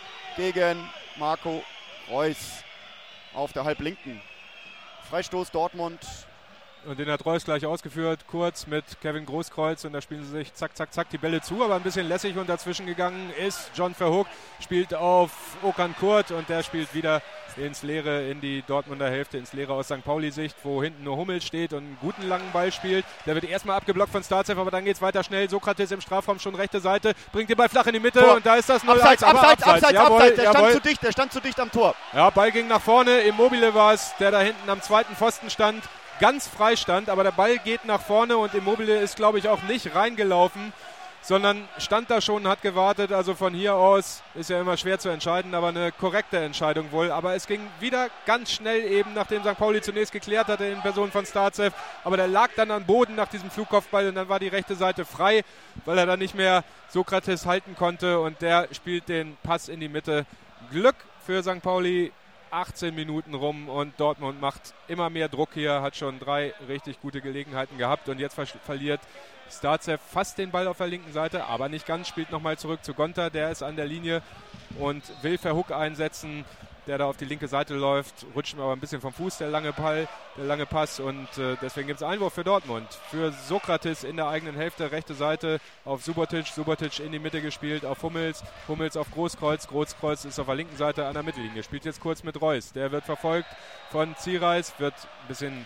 gegen Marco Reus auf der halblinken. Freistoß Dortmund. Und den hat Reus gleich ausgeführt, kurz mit Kevin Großkreuz und da spielen sie sich zack, zack, zack die Bälle zu, aber ein bisschen lässig und dazwischen gegangen ist John Verhoek, spielt auf Okan Kurt und der spielt wieder ins Leere, in die Dortmunder Hälfte, ins Leere aus Sankt Pauli-Sicht, wo hinten nur Hummels steht und einen guten langen Ball spielt. Der wird erstmal abgeblockt von Starzev, aber dann geht es weiter schnell. Sokrates im Strafraum, schon rechte Seite, bringt den Ball flach in die Mitte Tor. Und da ist das null eins. Abseits, abseits, abseits, jawohl, abseits. Der, jawohl. stand zu dicht, der stand zu dicht am Tor. Ja, Ball ging nach vorne, Immobile war es, der da hinten am zweiten Pfosten stand. Ganz frei stand, aber der Ball geht nach vorne und Immobile ist, glaube ich, auch nicht reingelaufen, sondern stand da schon und hat gewartet. Also von hier aus ist ja immer schwer zu entscheiden, aber eine korrekte Entscheidung wohl. Aber es ging wieder ganz schnell eben, nachdem Sankt Pauli zunächst geklärt hatte in Person von Starzev. Aber der lag dann am Boden nach diesem Flugkopfball und dann war die rechte Seite frei, weil er dann nicht mehr Sokrates halten konnte und der spielt den Pass in die Mitte. Glück für Sankt Pauli. achtzehn Minuten rum und Dortmund macht immer mehr Druck hier, hat schon drei richtig gute Gelegenheiten gehabt und jetzt ver- verliert Starzev fast den Ball auf der linken Seite, aber nicht ganz, spielt nochmal zurück zu Gonta, der ist an der Linie und will Verhoek einsetzen, der da auf die linke Seite läuft, rutscht ihm aber ein bisschen vom Fuß, der lange Ball, der lange Pass und äh, deswegen gibt es Einwurf für Dortmund. Für Sokrates in der eigenen Hälfte, rechte Seite auf Subotic, Subotic in die Mitte gespielt, auf Hummels, Hummels auf Großkreuz, Großkreuz ist auf der linken Seite an der Mittellinie, spielt jetzt kurz mit Reus, der wird verfolgt von Ziereis, wird ein bisschen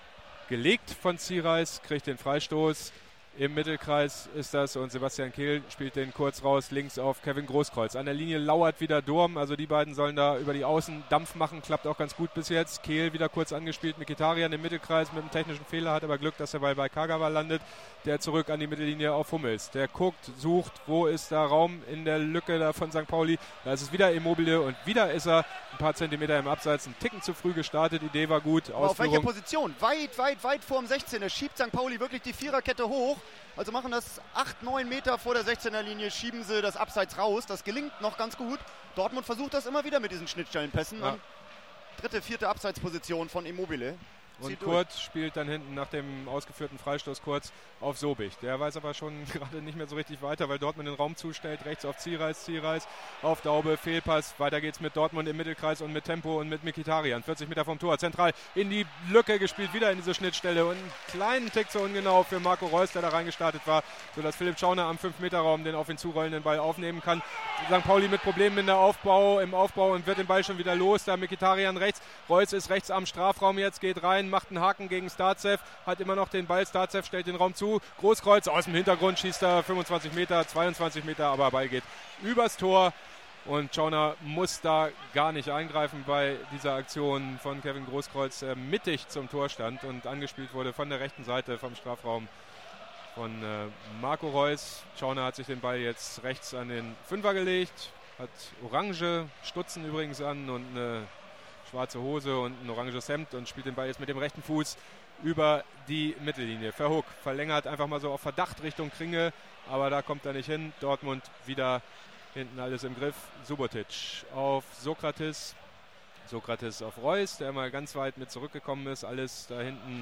gelegt von Ziereis, kriegt den Freistoß. Im Mittelkreis ist das und Sebastian Kehl spielt den kurz raus, links auf Kevin Großkreuz. An der Linie lauert wieder Durm, also die beiden sollen da über die Außen Dampf machen, klappt auch ganz gut bis jetzt. Kehl wieder kurz angespielt, Mkhitaryan im Mittelkreis mit einem technischen Fehler, hat aber Glück, dass der Ball bei Kagawa landet. Der zurück an die Mittellinie auf Hummels. Der guckt, sucht, wo ist da Raum in der Lücke da von Sankt Pauli. Da ist es wieder Immobile und wieder ist er ein paar Zentimeter im Abseits, ein Ticken zu früh gestartet, Idee war gut. Aber auf welcher Position? Weit, weit, weit vorm sechzehner schiebt Sankt Pauli wirklich die Viererkette hoch. Also machen das acht, neun Meter vor der sechzehner Linie, schieben sie das Abseits raus. Das gelingt noch ganz gut. Dortmund versucht das immer wieder mit diesen Schnittstellenpässen. Ja. Dritte, vierte Abseitsposition von Immobile. Und Kurt spielt dann hinten nach dem ausgeführten Freistoß kurz auf Sobich. Der weiß aber schon gerade nicht mehr so richtig weiter, weil Dortmund den Raum zustellt. Rechts auf Ziereis, Ziereis auf Daube, Fehlpass. Weiter geht's mit Dortmund im Mittelkreis und mit Tempo und mit Mkhitaryan. vierzig Meter vom Tor, zentral in die Lücke gespielt, wieder in diese Schnittstelle. Und einen kleinen Tick zu ungenau für Marco Reus, der da reingestartet war, sodass Philipp Schauner am fünf Meter Raum den auf ihn zurollenden Ball aufnehmen kann. Sankt Pauli mit Problemen in der Aufbau, im Aufbau und wird den Ball schon wieder los. Da Mkhitaryan rechts, Reus ist rechts am Strafraum jetzt, geht rein, macht einen Haken gegen Starzev, hat immer noch den Ball, Starzev stellt den Raum zu, Großkreuz aus dem Hintergrund, schießt er fünfundzwanzig Meter, zweiundzwanzig Meter, aber Ball geht übers Tor und Schauner muss da gar nicht eingreifen bei dieser Aktion von Kevin Großkreuz, der mittig zum Tor stand und angespielt wurde von der rechten Seite vom Strafraum von äh, Marco Reus. Schauner hat sich den Ball jetzt rechts an den Fünfer gelegt, hat orange Stutzen übrigens an und eine schwarze Hose und ein oranges Hemd und spielt den Ball jetzt mit dem rechten Fuß über die Mittellinie. Verhoek verlängert einfach mal so auf Verdacht Richtung Kringe, aber da kommt er nicht hin. Dortmund wieder hinten alles im Griff. Subotic auf Sokratis. Sokratis auf Reus, der mal ganz weit mit zurückgekommen ist. Alles da hinten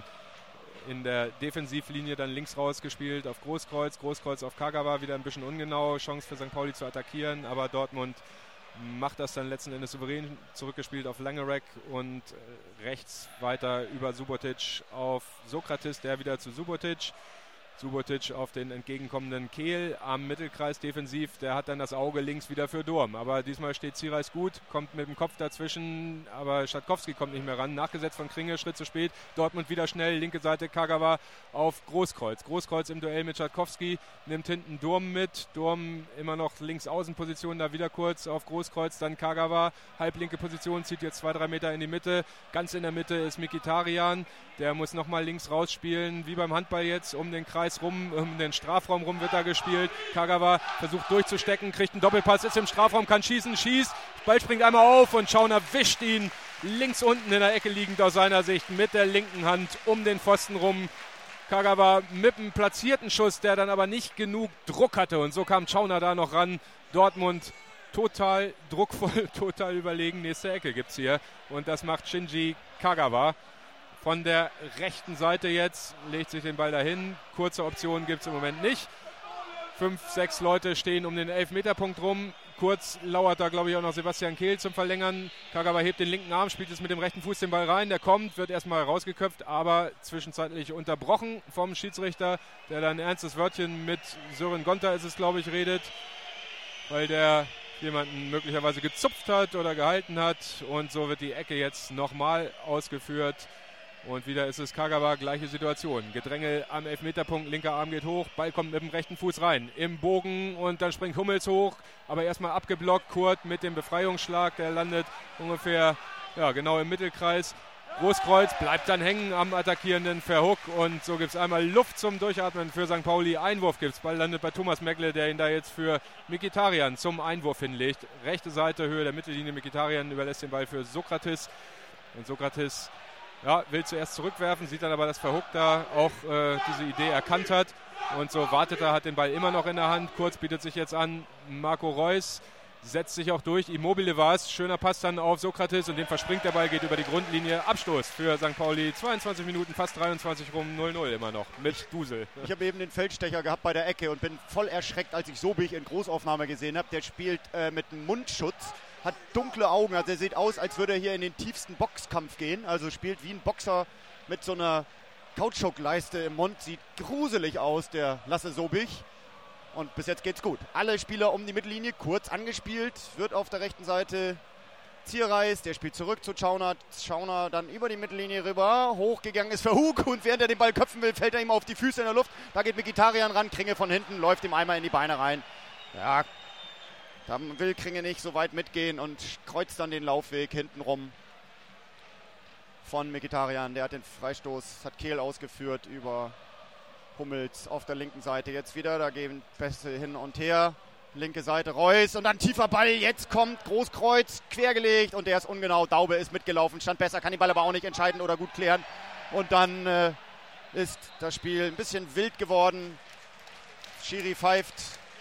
in der Defensivlinie dann links rausgespielt auf Großkreuz. Großkreuz auf Kagawa, wieder ein bisschen ungenau. Chance für Sankt Pauli zu attackieren, aber Dortmund macht das dann letzten Endes souverän, zurückgespielt auf Langerack und rechts weiter über Subotic auf Sokratis, der wieder zu Subotic. Subotic auf den entgegenkommenden Kehl am Mittelkreis defensiv, der hat dann das Auge links wieder für Durm. Aber diesmal steht Ziereis gut, kommt mit dem Kopf dazwischen, aber Schatkowski kommt nicht mehr ran. Nachgesetzt von Kringe, Schritt zu spät. Dortmund wieder schnell, linke Seite Kagawa auf Großkreuz. Großkreuz im Duell mit Schatkowski, nimmt hinten Durm mit. Durm immer noch links Außenposition, da wieder kurz auf Großkreuz, dann Kagawa, halblinke Position, zieht jetzt zwei, drei Meter in die Mitte. Ganz in der Mitte ist Mkhitaryan, der muss nochmal links rausspielen, wie beim Handball jetzt, um den Kreis rum, um den Strafraum rum wird da gespielt. Kagawa versucht durchzustecken, kriegt einen Doppelpass, ist im Strafraum, kann schießen, schießt. Ball springt einmal auf und Schauner wischt ihn links unten in der Ecke liegend aus seiner Sicht mit der linken Hand um den Pfosten rum. Kagawa mit einem platzierten Schuss, der dann aber nicht genug Druck hatte und so kam Schauner da noch ran. Dortmund total druckvoll, total überlegen. Nächste Ecke gibt es hier und das macht Shinji Kagawa. Von der rechten Seite jetzt legt sich den Ball dahin. Kurze Optionen gibt es im Moment nicht. Fünf, sechs Leute stehen um den Elfmeterpunkt rum. Kurz lauert da, glaube ich, auch noch Sebastian Kehl zum Verlängern. Kagawa hebt den linken Arm, spielt es mit dem rechten Fuß den Ball rein. Der kommt, wird erstmal rausgeköpft, aber zwischenzeitlich unterbrochen vom Schiedsrichter, der dann ein ernstes Wörtchen mit Sören Gonter, ist es, glaube ich, redet, weil der jemanden möglicherweise gezupft hat oder gehalten hat. Und so wird die Ecke jetzt nochmal ausgeführt. Und wieder ist es Kagawa, gleiche Situation. Gedränge am Elfmeterpunkt, linker Arm geht hoch, Ball kommt mit dem rechten Fuß rein. Im Bogen und dann springt Hummels hoch, aber erstmal abgeblockt. Kurt mit dem Befreiungsschlag, der landet ungefähr ja, genau im Mittelkreis. Großkreuz bleibt dann hängen am attackierenden Verhoek und so gibt es einmal Luft zum Durchatmen für Sankt Pauli. Einwurf gibt es, Ball landet bei Thomas Meckle, der ihn da jetzt für Mkhitaryan zum Einwurf hinlegt. Rechte Seite, Höhe der Mittellinie, Mkhitaryan überlässt den Ball für Sokratis und Sokratis ja, will zuerst zurückwerfen, sieht dann aber, dass Verhoek da auch äh, diese Idee erkannt hat. Und so wartet er, hat den Ball immer noch in der Hand. Kurz bietet sich jetzt an Marco Reus, setzt sich auch durch. Immobile war es. Schöner Pass dann auf Sokratis und dem verspringt der Ball, geht über die Grundlinie. Abstoß für Sankt Pauli. zweiundzwanzig Minuten, fast dreiundzwanzig rum, null null immer noch mit Dusel. Ich habe eben den Feldstecher gehabt bei der Ecke und bin voll erschreckt, als ich Sobich in Großaufnahme gesehen habe. Der spielt äh, mit einem Mundschutz. Hat dunkle Augen, also er sieht aus, als würde er hier in den tiefsten Boxkampf gehen. Also spielt wie ein Boxer mit so einer Kautschukleiste im Mund. Sieht gruselig aus, der Lasse Sobich. Und bis jetzt geht's gut. Alle Spieler um die Mittellinie, kurz angespielt. Wird auf der rechten Seite Ziereis, der spielt zurück zu Schauner. Schauner dann über die Mittellinie rüber. Hochgegangen ist Verhoek und während er den Ball köpfen will, fällt er ihm auf die Füße in der Luft. Da geht Mkhitaryan ran, Kringe von hinten, läuft ihm einmal in die Beine rein. Ja, da will Kringe nicht so weit mitgehen und kreuzt dann den Laufweg hinten rum von Mkhitaryan. Der hat den Freistoß, hat Kehl ausgeführt über Hummels auf der linken Seite. Jetzt wieder, da gehen Pässe hin und her. Linke Seite Reus und dann tiefer Ball. Jetzt kommt Großkreuz, quergelegt und der ist ungenau. Daube ist mitgelaufen, stand besser, kann den Ball aber auch nicht entscheiden oder gut klären. Und dann äh, ist das Spiel ein bisschen wild geworden. Schiri pfeift.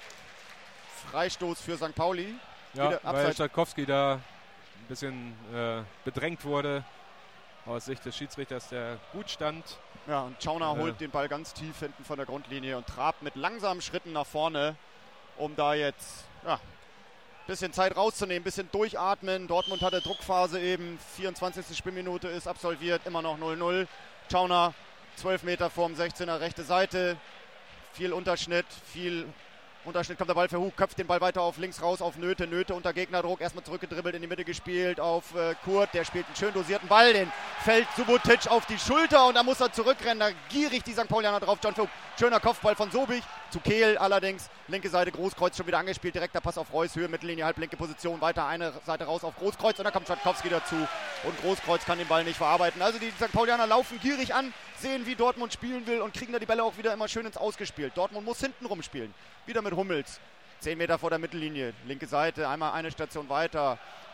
Freistoß für Sankt Pauli. Ja, weil Schatkowski da ein bisschen äh, bedrängt wurde aus Sicht des Schiedsrichters, der gut stand. Ja, und Schauner äh. holt den Ball ganz tief hinten von der Grundlinie und trabt mit langsamen Schritten nach vorne, um da jetzt ja, ein bisschen Zeit rauszunehmen, ein bisschen durchatmen. Dortmund hatte Druckphase eben, vierundzwanzigste Spielminute ist absolviert, immer noch null null. Schauner, zwölf Meter vorm sechzehner, rechte Seite, viel Unterschnitt, viel Unterschnitt, kommt der Ball für Hug, köpft den Ball weiter auf links raus, auf Nöte, Nöte unter Gegnerdruck, erstmal zurückgedribbelt, in die Mitte gespielt, auf äh, Kurt, der spielt einen schön dosierten Ball, den fällt Subotic auf die Schulter und da muss er zurückrennen, da gierig die Sankt Paulianer drauf, John Vogt, schöner Kopfball von Sobich, zu Kehl allerdings, linke Seite Großkreuz schon wieder angespielt, direkter Pass auf Reus, Höhe, Mittellinie, halblinke Position, weiter eine Seite raus auf Großkreuz und dann kommt Schatkowski dazu und Großkreuz kann den Ball nicht verarbeiten, also die Sankt Paulianer laufen gierig an, sehen wie Dortmund spielen will und kriegen da die Bälle auch wieder immer schön ins Ausgespielt. Dortmund muss hinten rumspielen, wieder mit Hummels. zehn Meter vor der Mittellinie, linke Seite, einmal eine Station weiter.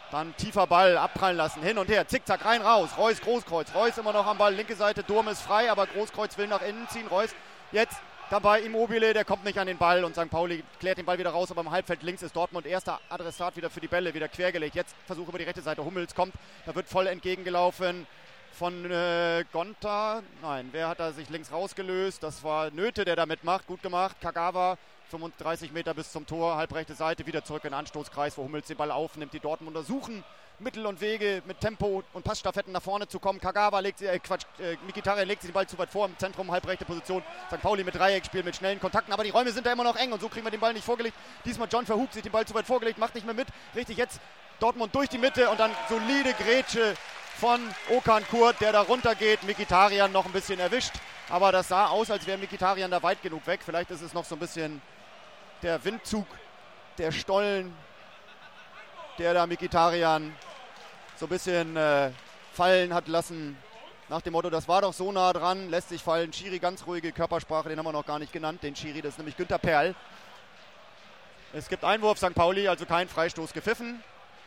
Dann tiefer Ball, abprallen lassen, hin und her, zickzack, rein, raus. Reus, Großkreuz. Reus immer noch am Ball, linke Seite, Durm ist frei, aber Großkreuz will nach innen ziehen. Reus jetzt dabei Immobile, der kommt nicht an den Ball und Sankt Pauli klärt den Ball wieder raus, aber im Halbfeld links ist Dortmund erster Adressat wieder für die Bälle, wieder quergelegt. Jetzt Versuch über die rechte Seite, Hummels kommt, da wird voll entgegengelaufen von äh, Gonta. Nein, wer hat da sich links rausgelöst? Das war Nöte, der da mitmacht, gut gemacht. Kagawa, fünfunddreißig Meter bis zum Tor, halbrechte Seite, wieder zurück in den Anstoßkreis, wo Hummels den Ball aufnimmt. Die Dortmunder suchen Mittel und Wege mit Tempo und Passstaffetten nach vorne zu kommen. Kagawa legt, äh, Quatsch, äh, Mkhitaryan legt sich den Ball zu weit vor im Zentrum, halbrechte Position. Sankt Pauli mit Dreieckspiel, mit schnellen Kontakten, aber die Räume sind da immer noch eng und so kriegen wir den Ball nicht vorgelegt. Diesmal John Verhoek sich den Ball zu weit vorgelegt, macht nicht mehr mit. Richtig, jetzt Dortmund durch die Mitte und dann solide Grätsche von Okan Kurt, der da runtergeht. Mkhitaryan noch ein bisschen erwischt, aber das sah aus, als wäre Mkhitaryan da weit genug weg. Vielleicht ist es noch so ein bisschen der Windzug, der Stollen, der da Mkhitaryan so ein bisschen äh, fallen hat lassen. Nach dem Motto, das war doch so nah dran, lässt sich fallen. Schiri, ganz ruhige Körpersprache, den haben wir noch gar nicht genannt. Den Schiri, das ist nämlich Günther Perl. Es gibt Einwurf Sankt Pauli, also kein Freistoß gepfiffen.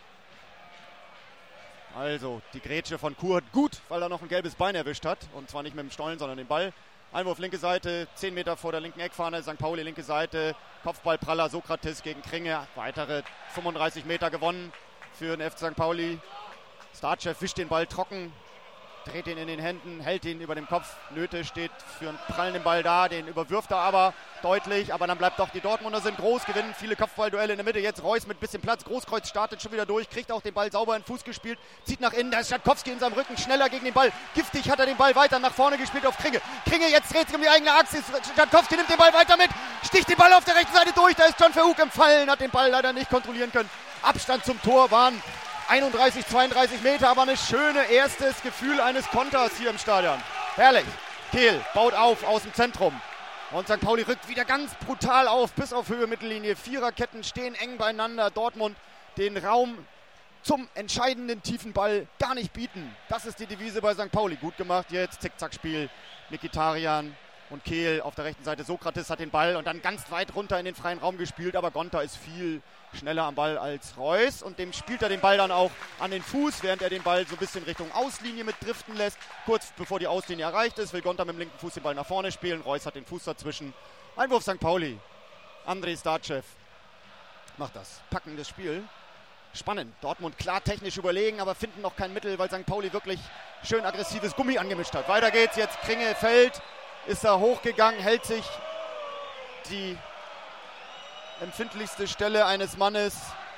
Also die Grätsche von Kurt gut, weil er noch ein gelbes Bein erwischt hat. Und zwar nicht mit dem Stollen, sondern den Ball. Einwurf linke Seite, zehn Meter vor der linken Eckfahne. Sankt Pauli linke Seite, Kopfballpraller Sokrates gegen Kringe. Weitere fünfunddreißig Meter gewonnen für den F C Sankt Pauli. Starchev wischt den Ball trocken, dreht ihn in den Händen, hält ihn über dem Kopf. Nöte steht für einen prallenden Ball da, den überwirft er aber deutlich. Aber dann bleibt doch, die Dortmunder sind groß, gewinnen viele Kopfballduelle in der Mitte. Jetzt Reus mit bisschen Platz, Großkreuz startet schon wieder durch, kriegt auch den Ball sauber in den Fuß gespielt, zieht nach innen, da ist Schatkowski in seinem Rücken, schneller gegen den Ball. Giftig hat er den Ball weiter nach vorne gespielt auf Kringe. Kringe jetzt dreht sich um die eigene Achse, Schatkowski nimmt den Ball weiter mit, sticht den Ball auf der rechten Seite durch, da ist John Verhoek im Fallen, hat den Ball leider nicht kontrollieren können. Abstand zum Tor waren einunddreißig, zweiunddreißig Meter, aber ein schönes erstes Gefühl eines Konters hier im Stadion. Herrlich. Kehl baut auf aus dem Zentrum. Und Sankt Pauli rückt wieder ganz brutal auf, bis auf Höhe Mittellinie. Viererketten stehen eng beieinander. Dortmund den Raum zum entscheidenden tiefen Ball gar nicht bieten. Das ist die Devise bei Sankt Pauli. Gut gemacht jetzt. Zickzack-Spiel. Mkhitaryan und Kehl auf der rechten Seite. Sokrates hat den Ball und dann ganz weit runter in den freien Raum gespielt. Aber Gonta ist viel schneller am Ball als Reus und dem spielt er den Ball dann auch an den Fuß, während er den Ball so ein bisschen Richtung Auslinie mit driften lässt. Kurz bevor die Auslinie erreicht ist, will Gonta mit dem linken Fuß den Ball nach vorne spielen. Reus hat den Fuß dazwischen. Einwurf Sankt Pauli. Andrei Starchev macht das. Packendes Spiel. Spannend. Dortmund klar technisch überlegen, aber finden noch kein Mittel, weil Sankt Pauli wirklich schön aggressives Gummi angemischt hat. Weiter geht's jetzt. Kringe fällt. Ist er hochgegangen, hält sich die empfindlichste Stelle eines Mannes.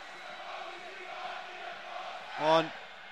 Und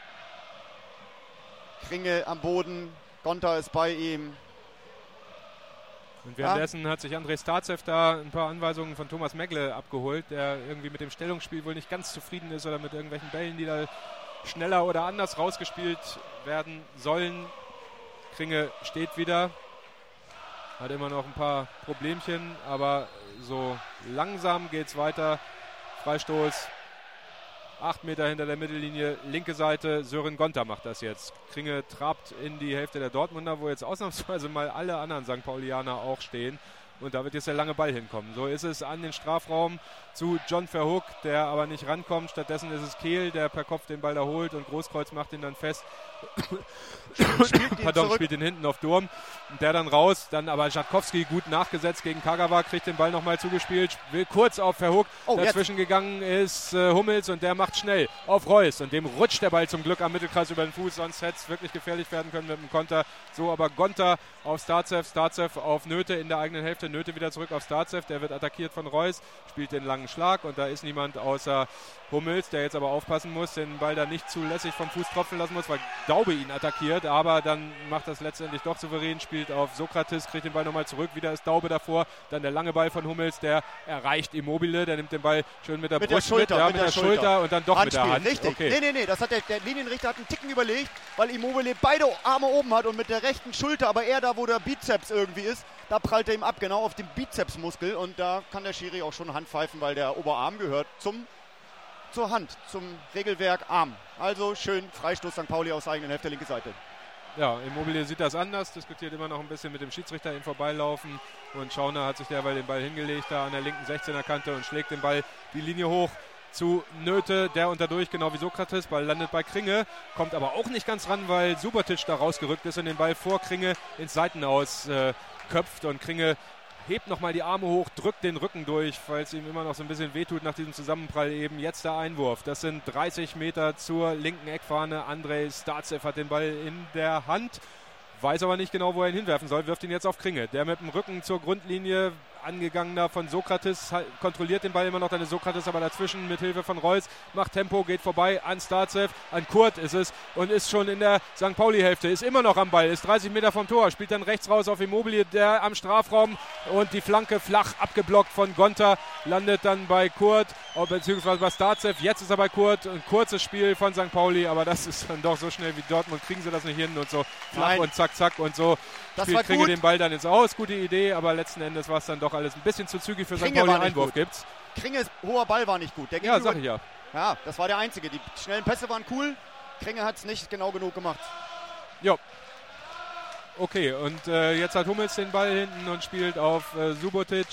Kringe am Boden. Gonta ist bei ihm. Und währenddessen ja. hat sich Andrei Starzev da ein paar Anweisungen von Thomas Megle abgeholt, der irgendwie mit dem Stellungsspiel wohl nicht ganz zufrieden ist oder mit irgendwelchen Bällen, die da schneller oder anders rausgespielt werden sollen. Kringe steht wieder. Hat immer noch ein paar Problemchen, aber so langsam geht es weiter. Freistoß, acht Meter hinter der Mittellinie, linke Seite. Sören Gonta macht das jetzt. Kringe trabt in die Hälfte der Dortmunder, wo jetzt ausnahmsweise mal alle anderen Sankt Paulianer auch stehen. Und da wird jetzt der lange Ball hinkommen. So ist es an den Strafraum zu John Verhoek, der aber nicht rankommt. Stattdessen ist es Kehl, der per Kopf den Ball da holt und Großkreuz macht ihn dann fest. Spielt Pardon, spielt ihn hinten auf Durm. Und der dann raus, dann aber Schatkowski gut nachgesetzt gegen Kagawa, kriegt den Ball nochmal zugespielt, will kurz auf Verhoek. Oh, dazwischen jetzt gegangen ist äh, Hummels und der macht schnell auf Reus. Und dem rutscht der Ball zum Glück am Mittelkreis über den Fuß, sonst hätte es wirklich gefährlich werden können mit dem Konter. So aber Gonta auf Starzev, Starzev auf Nöte in der eigenen Hälfte. Nöte wieder zurück auf Starzev, der wird attackiert von Reus, spielt den langen Schlag und da ist niemand außer Hummels, der jetzt aber aufpassen muss, den Ball da nicht zu lässig vom Fuß tropfen lassen muss, weil Daube ihn attackiert, aber dann macht das letztendlich doch souverän, spielt auf Sokrates, kriegt den Ball nochmal zurück, wieder ist Daube davor, dann der lange Ball von Hummels, der erreicht Immobile, der nimmt den Ball schön mit der mit Brust der Schulter, mit, ja, mit, mit der, der Schulter. Schulter und dann doch Handspiel, mit der Hand. Richtig. Okay. Nee, nee, nee, das hat der, der Linienrichter hat einen Ticken überlegt, weil Immobile beide Arme oben hat und mit der rechten Schulter, aber er da, wo der Bizeps irgendwie ist, da prallt er ihm ab, genau auf den Bizepsmuskel und da kann der Schiri auch schon Hand pfeifen, weil der Oberarm gehört zum zur Hand, zum Regelwerk Arm. Also schön Freistoß Sankt Pauli aus eigener Hälfte, linke Seite. Ja, Immobile sieht das anders, diskutiert immer noch ein bisschen mit dem Schiedsrichter im Vorbeilaufen und Schauner hat sich derweil den Ball hingelegt da an der linken sechzehner Kante und schlägt den Ball die Linie hoch zu Nöte, der unterdurch, genau wie Sokrates. Ball landet bei Kringe, kommt aber auch nicht ganz ran, weil Subotic da rausgerückt ist und den Ball vor Kringe ins Seitenaus äh, köpft. Und Kringe hebt nochmal die Arme hoch, drückt den Rücken durch, weil es ihm immer noch so ein bisschen wehtut nach diesem Zusammenprall eben. Jetzt der Einwurf. Das sind dreißig Meter zur linken Eckfahne. Andrej Starcev hat den Ball in der Hand, weiß aber nicht genau, wo er ihn hinwerfen soll, wirft ihn jetzt auf Kringe. Der mit dem Rücken zur Grundlinie, angegangener von Sokrates, kontrolliert den Ball immer noch, dann ist Sokrates aber dazwischen mit Hilfe von Reus, macht Tempo, geht vorbei an Starcev, an Kurt ist es und ist schon in der Sankt Pauli-Hälfte, ist immer noch am Ball, ist dreißig Meter vom Tor, spielt dann rechts raus auf Immobile, der am Strafraum und die Flanke flach abgeblockt von Gonta, landet dann bei Kurt, beziehungsweise bei Starcev, jetzt ist er bei Kurt, ein kurzes Spiel von Sankt Pauli, aber das ist dann doch so schnell wie Dortmund, kriegen sie das nicht hin und so flach Nein. und zack, zack und so. Das spielt Kringe den Ball dann ins Aus, gute Idee, aber letzten Endes war es dann doch alles ein bisschen zu zügig für Sankt Pauli. Einwurf gibt's. Kringes hoher Ball war nicht gut. Der ja, sag ich ja. Ja, das war der einzige. Die schnellen Pässe waren cool. Kringe hat es nicht genau genug gemacht. Ja. Okay, und äh, jetzt hat Hummels den Ball hinten und spielt auf äh, Subotic.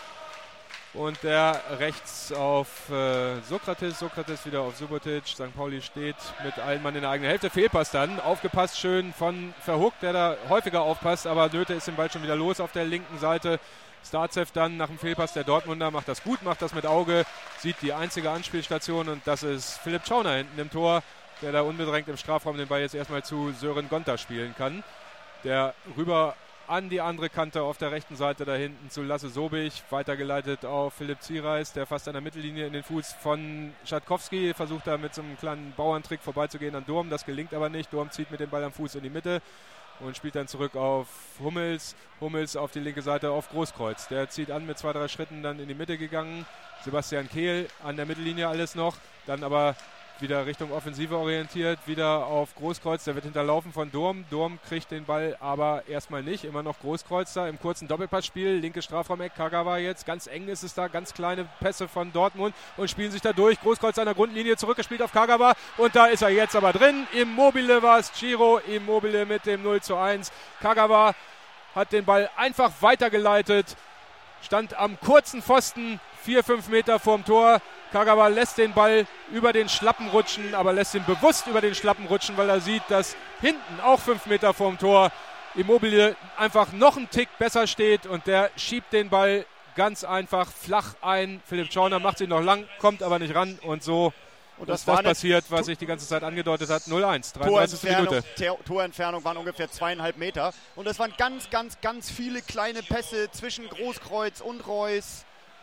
Und der rechts auf äh, Sokrates, Sokrates wieder auf Subotic. Sankt Pauli steht mit allen Mann in der eigenen Hälfte. Fehlpass dann, aufgepasst schön von Verhoek, der da häufiger aufpasst, aber Nöte ist den Ball schon wieder los auf der linken Seite. Starcev dann nach dem Fehlpass der Dortmunder, macht das gut, macht das mit Auge, sieht die einzige Anspielstation und das ist Philipp Schauner hinten im Tor, der da unbedrängt im Strafraum den Ball jetzt erstmal zu Sören Gonta spielen kann. Der rüber an die andere Kante auf der rechten Seite da hinten zu Lasse Sobich, weitergeleitet auf Philipp Ziereis, der fast an der Mittellinie in den Fuß von Schatkowski, versucht da mit so einem kleinen Bauerntrick vorbeizugehen an Durm, das gelingt aber nicht, Durm zieht mit dem Ball am Fuß in die Mitte und spielt dann zurück auf Hummels, Hummels auf die linke Seite auf Großkreuz, der zieht an mit zwei, drei Schritten dann in die Mitte gegangen, Sebastian Kehl an der Mittellinie alles noch, dann aber wieder Richtung Offensive orientiert, wieder auf Großkreuz, der wird hinterlaufen von Durm. Durm kriegt den Ball aber erstmal nicht, immer noch Großkreuz da im kurzen Doppelpassspiel, linke Strafraumeck, Kagawa jetzt, ganz eng ist es da, ganz kleine Pässe von Dortmund und spielen sich da durch, Großkreuz an der Grundlinie, zurückgespielt auf Kagawa und da ist er jetzt aber drin, Immobile war es, Ciro Immobile mit dem null zu eins, Kagawa hat den Ball einfach weitergeleitet, stand am kurzen Pfosten, vier, fünf Meter vorm Tor. Kagawa lässt den Ball über den Schlappen rutschen, aber lässt ihn bewusst über den Schlappen rutschen, weil er sieht, dass hinten auch fünf Meter vorm Tor Immobile einfach noch einen Tick besser steht und der schiebt den Ball ganz einfach flach ein. Philipp Schauner macht ihn noch lang, kommt aber nicht ran und so und das ist das passiert, was sich die ganze Zeit angedeutet hat. null eins, dreiunddreißigste Minute. Torentfernung waren ungefähr zweieinhalb Meter und es waren ganz, ganz, ganz viele kleine Pässe zwischen Großkreuz und Reus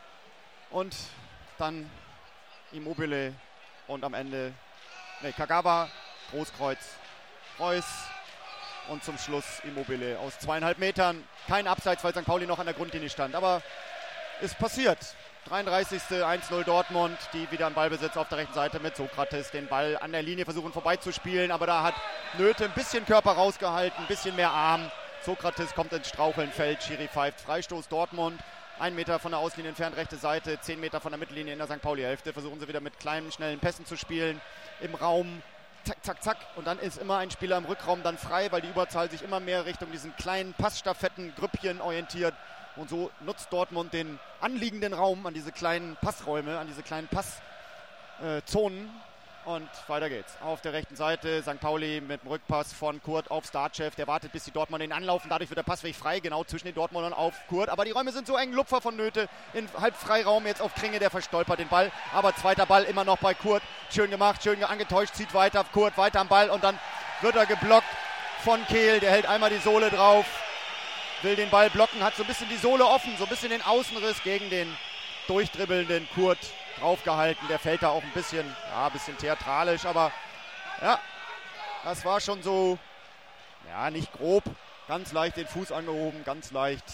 und dann Immobile und am Ende ne, Kagawa, Großkreuz, Reus und zum Schluss Immobile aus zweieinhalb Metern. Kein Abseits, weil Sankt Pauli noch an der Grundlinie stand, aber ist passiert. dreiunddreißigste eins null Dortmund, die wieder im Ballbesitz auf der rechten Seite mit Sokrates den Ball an der Linie versuchen vorbeizuspielen, aber da hat Nöte ein bisschen Körper rausgehalten, ein bisschen mehr Arm. Sokrates kommt ins Straucheln, fällt, Schiri pfeift, Freistoß Dortmund. Ein Meter von der Außenlinie entfernt, rechte Seite, zehn Meter von der Mittellinie in der Sankt Pauli-Hälfte. Versuchen sie wieder mit kleinen, schnellen Pässen zu spielen. Im Raum, zack, zack, zack. Und dann ist immer ein Spieler im Rückraum dann frei, weil die Überzahl sich immer mehr Richtung diesen kleinen Passstaffetten-Grüppchen orientiert. Und so nutzt Dortmund den anliegenden Raum an diese kleinen Passräume, an diese kleinen Passzonen. Und weiter geht's. Auf der rechten Seite Sankt Pauli mit dem Rückpass von Kurt auf Starcev. Der wartet, bis die Dortmunder ihn anlaufen. Dadurch wird der Passweg frei, genau zwischen den Dortmundern auf Kurt. Aber die Räume sind so eng. Lupfer von Nöte in Halbfreiraum jetzt auf Kringe. Der verstolpert den Ball. Aber zweiter Ball immer noch bei Kurt. Schön gemacht, schön angetäuscht. Zieht weiter. Kurt weiter am Ball. Und dann wird er geblockt von Kehl. Der hält einmal die Sohle drauf. Will den Ball blocken. Hat so ein bisschen die Sohle offen. So ein bisschen den Außenriss gegen den durchdribbelnden Kurt draufgehalten, der fällt da auch ein bisschen, ja, ein bisschen theatralisch, aber ja, das war schon so, ja, nicht grob, ganz leicht den Fuß angehoben, ganz leicht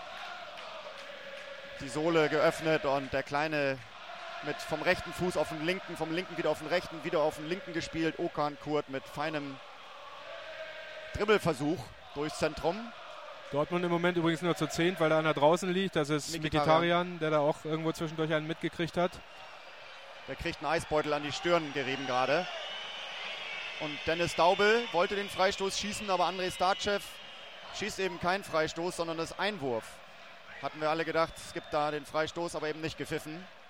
die Sohle geöffnet und der Kleine mit vom rechten Fuß auf den linken, vom linken wieder auf den rechten, wieder auf den linken gespielt, Okan Kurt mit feinem Dribbelversuch durchs Zentrum. Dortmund im Moment übrigens nur zu zehn, weil da einer draußen liegt. Das ist Mkhitaryan, der da auch irgendwo zwischendurch einen mitgekriegt hat. Der kriegt einen Eisbeutel an die Stirn gerieben gerade. Und Dennis Daubel wollte den Freistoß schießen, aber Andrej Starcev schießt eben keinen Freistoß, sondern das Einwurf. Hatten wir alle gedacht, es gibt da den Freistoß, aber eben nicht gepfiffen.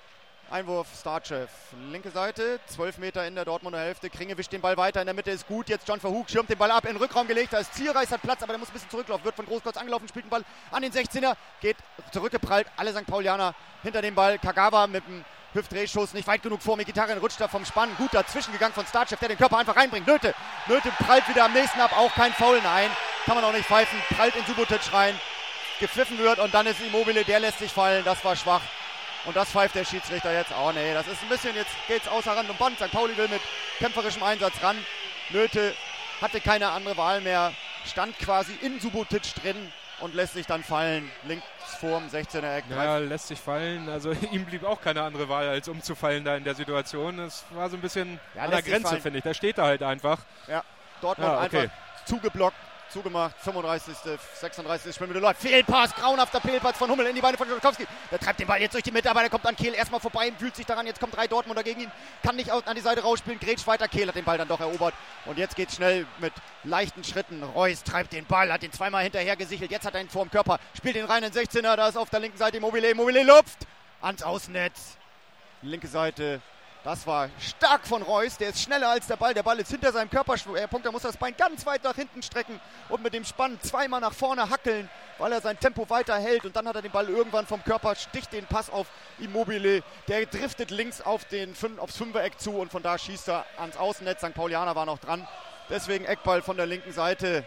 Einwurf Starchev. Linke Seite, zwölf Meter in der Dortmunder Hälfte. Kringe wischt den Ball weiter, in der Mitte ist gut. Jetzt John Verhoek schirmt den Ball ab, in den Rückraum gelegt. Da ist Zierreis, hat Platz, aber der muss ein bisschen zurücklaufen. Wird von Großkotz angelaufen, spielt den Ball an den sechzehner. Geht zurückgeprallt, alle Sankt Paulianer hinter dem Ball. Kagawa mit dem Hüftdrehschuss nicht weit genug vor. Mkhitaryan rutscht da vom Spann. Gut dazwischen gegangen von Starchev, der den Körper einfach reinbringt. Nöte. Nöte prallt wieder am nächsten ab. Auch kein Foul, nein. Kann man auch nicht pfeifen. Prallt in Subotic rein. Gepfiffen wird und dann ist Immobile, der lässt sich fallen. Das war schwach. Und das pfeift der Schiedsrichter jetzt. Oh nee, das ist ein bisschen, jetzt geht's außer Rand und Band. Sankt Pauli will mit kämpferischem Einsatz ran. Nöte hatte keine andere Wahl mehr. Stand quasi in Subotic drin und lässt sich dann fallen. Links vorm sechzehner Eck. Ja, lässt sich fallen. Also ihm blieb auch keine andere Wahl, als umzufallen da in der Situation. Das war so ein bisschen ja, an der Grenze, finde ich. Da steht er halt einfach. Ja, Dortmund ja, okay. einfach zugeblockt. Zugemacht, fünfunddreißigste, sechsunddreißigste Spielminute läuft. Fehlpass, grauenhafter Fehlpass von Hummel in die Beine von Schokowski. Der treibt den Ball jetzt durch die Mitte, aber der kommt an Kehl erstmal vorbei, fühlt sich daran. Jetzt kommt drei Dortmunder gegen ihn, kann nicht an die Seite rausspielen. Grätsch weiter, Kehl hat den Ball dann doch erobert. Und jetzt geht's schnell mit leichten Schritten. Reus treibt den Ball, hat den zweimal hinterher gesichelt. Jetzt hat er ihn vor dem Körper, spielt den rein in sechzehner. Da ist auf der linken Seite Immobile. Immobile lupft ans Außennetz. Linke Seite. Das war stark von Reus, der ist schneller als der Ball. Der Ball ist hinter seinem Körperpunkt, er muss das Bein ganz weit nach hinten strecken und mit dem Spann zweimal nach vorne hackeln, weil er sein Tempo weiter hält. Und dann hat er den Ball irgendwann vom Körper, sticht den Pass auf Immobile. Der driftet links auf den, aufs Fünfereck zu und von da schießt er ans Außennetz. Sankt Paulianer war noch dran, deswegen Eckball von der linken Seite.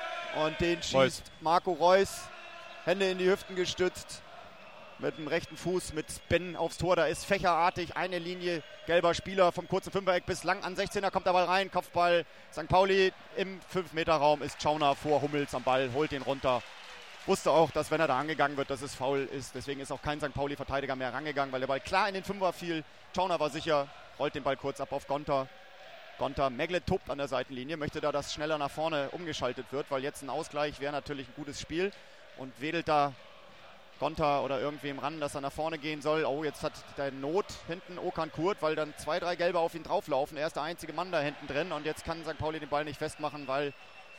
Und den schießt Reus. Marco Reus, Hände in die Hüften gestützt. Mit dem rechten Fuß, mit Spin aufs Tor. Da ist fächerartig eine Linie, gelber Spieler vom kurzen Fünfereck bis lang an sechzehner, kommt der Ball rein, Kopfball. Sankt Pauli im fünf Meter Raum ist Schauner vor Hummels am Ball, holt den runter. Wusste auch, dass wenn er da angegangen wird, dass es faul ist. Deswegen ist auch kein Sankt Pauli-Verteidiger mehr rangegangen, weil der Ball klar in den Fünfer fiel. Schauner war sicher, rollt den Ball kurz ab auf Gonter. Gonter, Megle tobt an der Seitenlinie, möchte da, dass schneller nach vorne umgeschaltet wird, weil jetzt ein Ausgleich wäre natürlich ein gutes Spiel und wedelt da Gonter oder irgendwem ran, dass er nach vorne gehen soll. Oh, jetzt hat der Not hinten Okan Kurt, weil dann zwei, drei Gelbe auf ihn drauflaufen. Er ist der einzige Mann da hinten drin und jetzt kann Sankt Pauli den Ball nicht festmachen, weil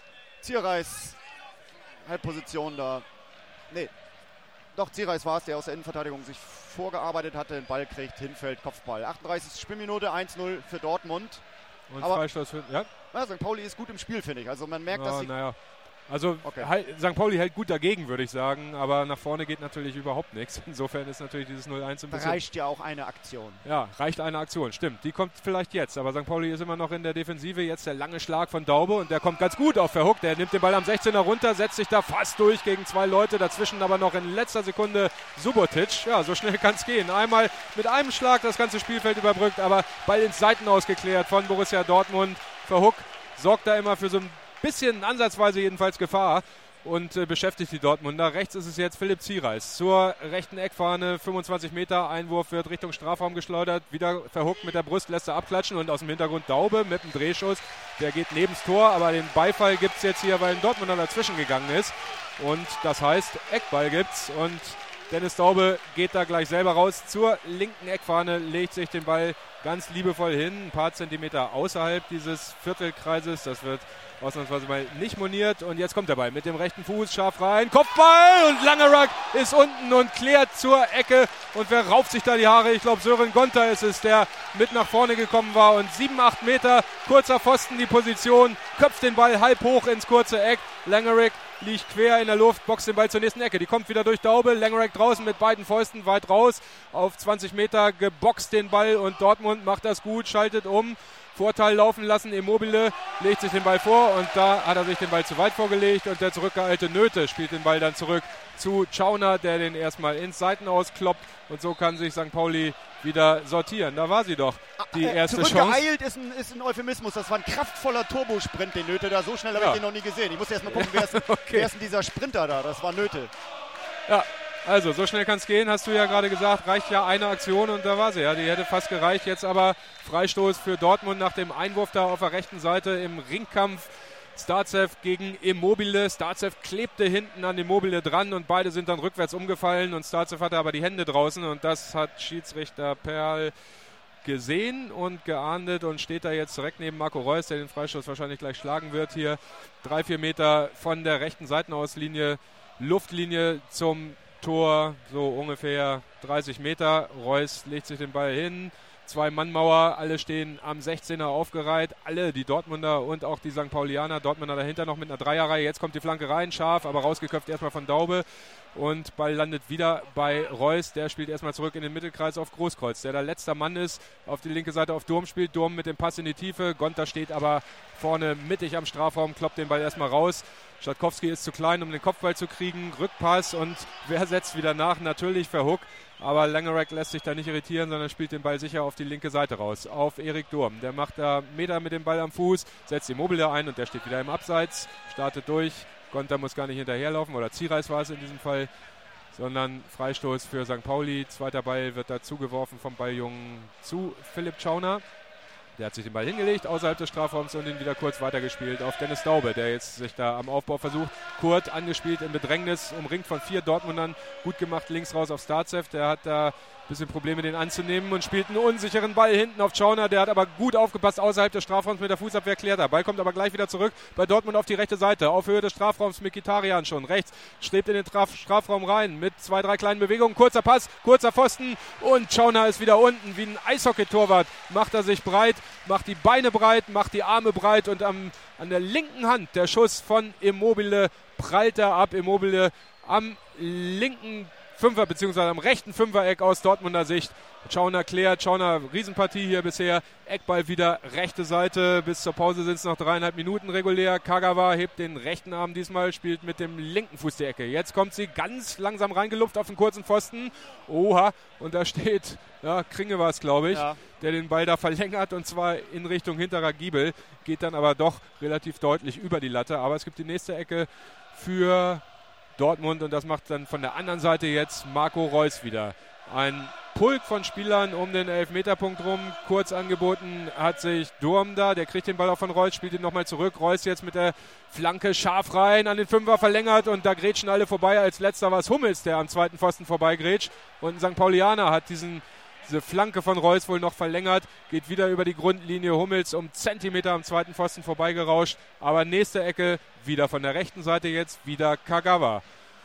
Zierreis Halbposition da. Nee, doch Zierreis war es, der aus der Innenverteidigung sich vorgearbeitet hatte. Den Ball kriegt, hinfällt, Kopfball. achtunddreißigste Spielminute, eins null für Dortmund. Und Freistoß für, ja? Ja, Sankt Pauli ist gut im Spiel, finde ich. Also man merkt, ja, dass sie... Naja. Also okay. halt, Sankt Pauli hält gut dagegen, würde ich sagen, aber nach vorne geht natürlich überhaupt nichts. Insofern ist natürlich dieses null eins ein bisschen... Reicht ja auch eine Aktion. Ja, reicht eine Aktion, stimmt. Die kommt vielleicht jetzt, aber Sankt Pauli ist immer noch in der Defensive. Jetzt der lange Schlag von Daube und der kommt ganz gut auf Verhoek. Der nimmt den Ball am sechzehner runter, setzt sich da fast durch gegen zwei Leute. Dazwischen aber noch in letzter Sekunde Subotic. Ja, so schnell kann es gehen. Einmal mit einem Schlag das ganze Spielfeld überbrückt, aber Ball ins Seitenaus geklärt von Borussia Dortmund. Verhoek sorgt da immer für so ein bisschen ansatzweise jedenfalls Gefahr. Und äh, beschäftigt die Dortmunder. Rechts ist es jetzt Philipp Zierreis. Zur rechten Eckfahne, fünfundzwanzig Meter. Einwurf wird Richtung Strafraum geschleudert. Wieder Verhoek mit der Brust, lässt er abklatschen. Und aus dem Hintergrund Daube mit dem Drehschuss. Der geht nebens Tor, aber den Beifall gibt es jetzt hier, weil ein Dortmunder dazwischen gegangen ist. Und das heißt, Eckball gibt's. Und Dennis Daube geht da gleich selber raus. Zur linken Eckfahne legt sich den Ball ganz liebevoll hin. Ein paar Zentimeter außerhalb dieses Viertelkreises. Das wird ausnahmsweise mal nicht moniert. Und jetzt kommt der Ball mit dem rechten Fuß scharf rein. Kopfball und Langerak ist unten und klärt zur Ecke. Und wer rauft sich da die Haare? Ich glaube, Sören Gonter ist es, der mit nach vorne gekommen war. Und sieben, acht Meter, kurzer Pfosten die Position. Köpft den Ball halb hoch ins kurze Eck. Langerak liegt quer in der Luft, boxt den Ball zur nächsten Ecke. Die kommt wieder durch Daube. Langerak draußen mit beiden Fäusten weit raus. Auf zwanzig Meter geboxt den Ball und Dortmund macht das gut, schaltet um. Vorteil laufen lassen, Immobile legt sich den Ball vor und da hat er sich den Ball zu weit vorgelegt und der zurückgeeilte Nöte spielt den Ball dann zurück zu Schauner, der den erstmal ins Seitenaus kloppt und so kann sich Sankt Pauli wieder sortieren. Da war sie doch, die äh, erste Chance. Zurückgeeilt ist ein, ist ein Euphemismus, das war ein kraftvoller Turbosprint, den Nöte da, so schnell habe ja. ich den noch nie gesehen. Ich muss erst mal gucken, wer ist, okay. wer ist denn dieser Sprinter da, das war Nöte. Ja. Also, so schnell kann es gehen, hast du ja gerade gesagt, reicht ja eine Aktion und da war sie ja, die hätte fast gereicht. Jetzt aber Freistoß für Dortmund nach dem Einwurf da auf der rechten Seite im Ringkampf. Starzev gegen Immobile. Starzev klebte hinten an Immobile dran und beide sind dann rückwärts umgefallen und Starzev hatte aber die Hände draußen und das hat Schiedsrichter Perl gesehen und geahndet und steht da jetzt direkt neben Marco Reus, der den Freistoß wahrscheinlich gleich schlagen wird hier. Drei, vier Meter von der rechten Seitenauslinie, Luftlinie zum Tor, so ungefähr dreißig Meter. Reus legt sich den Ball hin. Zwei-Mann-Mauer, alle stehen am sechzehner aufgereiht. Alle, die Dortmunder und auch die Sankt Paulianer. Dortmunder dahinter noch mit einer Dreierreihe. Jetzt kommt die Flanke rein, scharf, aber rausgeköpft erstmal von Daube. Und Ball landet wieder bei Reus. Der spielt erstmal zurück in den Mittelkreis auf Großkreuz, der da letzter Mann ist. Auf die linke Seite auf Durm spielt. Durm mit dem Pass in die Tiefe. Gonter steht aber vorne mittig am Strafraum, kloppt den Ball erstmal raus. Schatkowski ist zu klein, um den Kopfball zu kriegen. Rückpass und wer setzt wieder nach? Natürlich Verhoek. Aber Langerack lässt sich da nicht irritieren, sondern spielt den Ball sicher auf die linke Seite raus. Auf Erik Durm. Der macht da Meter mit dem Ball am Fuß, setzt Immobile ein und der steht wieder im Abseits. Startet durch. Gonter muss gar nicht hinterherlaufen, oder Ziereis war es in diesem Fall, sondern Freistoß für Sankt Pauli. Zweiter Ball wird da zugeworfen vom Balljungen zu Philipp Schauner. Der hat sich den Ball hingelegt außerhalb des Strafraums und ihn wieder kurz weitergespielt auf Dennis Daube, der jetzt sich da am Aufbau versucht. Kurt angespielt in Bedrängnis, umringt von vier Dortmundern. Gut gemacht, links raus auf Starzev. Der hat da ein bisschen Probleme, den anzunehmen und spielt einen unsicheren Ball hinten auf Schauner. Der hat aber gut aufgepasst außerhalb des Strafraums mit der Fußabwehr, klärt er. Ball kommt aber gleich wieder zurück bei Dortmund auf die rechte Seite. Auf Höhe des Strafraums Mkhitaryan schon. Rechts strebt in den Traf- Strafraum rein mit zwei, drei kleinen Bewegungen. Kurzer Pass, kurzer Pfosten und Schauner ist wieder unten. Wie ein Eishockey-Torwart macht er sich breit, macht die Beine breit, macht die Arme breit und am, an der linken Hand der Schuss von Immobile prallt er ab. Immobile am linken Fünfer, beziehungsweise am rechten Fünfereck aus Dortmunder Sicht. Schauner klärt, Schauner Riesenpartie hier bisher. Eckball wieder rechte Seite. Bis zur Pause sind es noch dreieinhalb Minuten regulär. Kagawa hebt den rechten Arm diesmal, spielt mit dem linken Fuß die Ecke. Jetzt kommt sie ganz langsam reingelupft auf den kurzen Pfosten. Oha, und da steht, ja, Kringe war es, glaube ich, ja, der den Ball da verlängert und zwar in Richtung hinterer Giebel. Geht dann aber doch relativ deutlich über die Latte. Aber es gibt die nächste Ecke für Dortmund und das macht dann von der anderen Seite jetzt Marco Reus wieder. Ein Pulk von Spielern um den Elfmeterpunkt rum. Kurz angeboten hat sich Durm da. Der kriegt den Ball auch von Reus, spielt ihn nochmal zurück. Reus jetzt mit der Flanke scharf rein, an den Fünfer verlängert und da grätschen alle vorbei. Als letzter war es Hummels, der am zweiten Pfosten vorbeigrätscht. Und ein Sankt Paulianer hat diesen, diese Flanke von Reus wohl noch verlängert. Geht wieder über die Grundlinie. Hummels um Zentimeter am zweiten Pfosten vorbeigerauscht. Aber nächste Ecke wieder von der rechten Seite jetzt wieder Kagawa.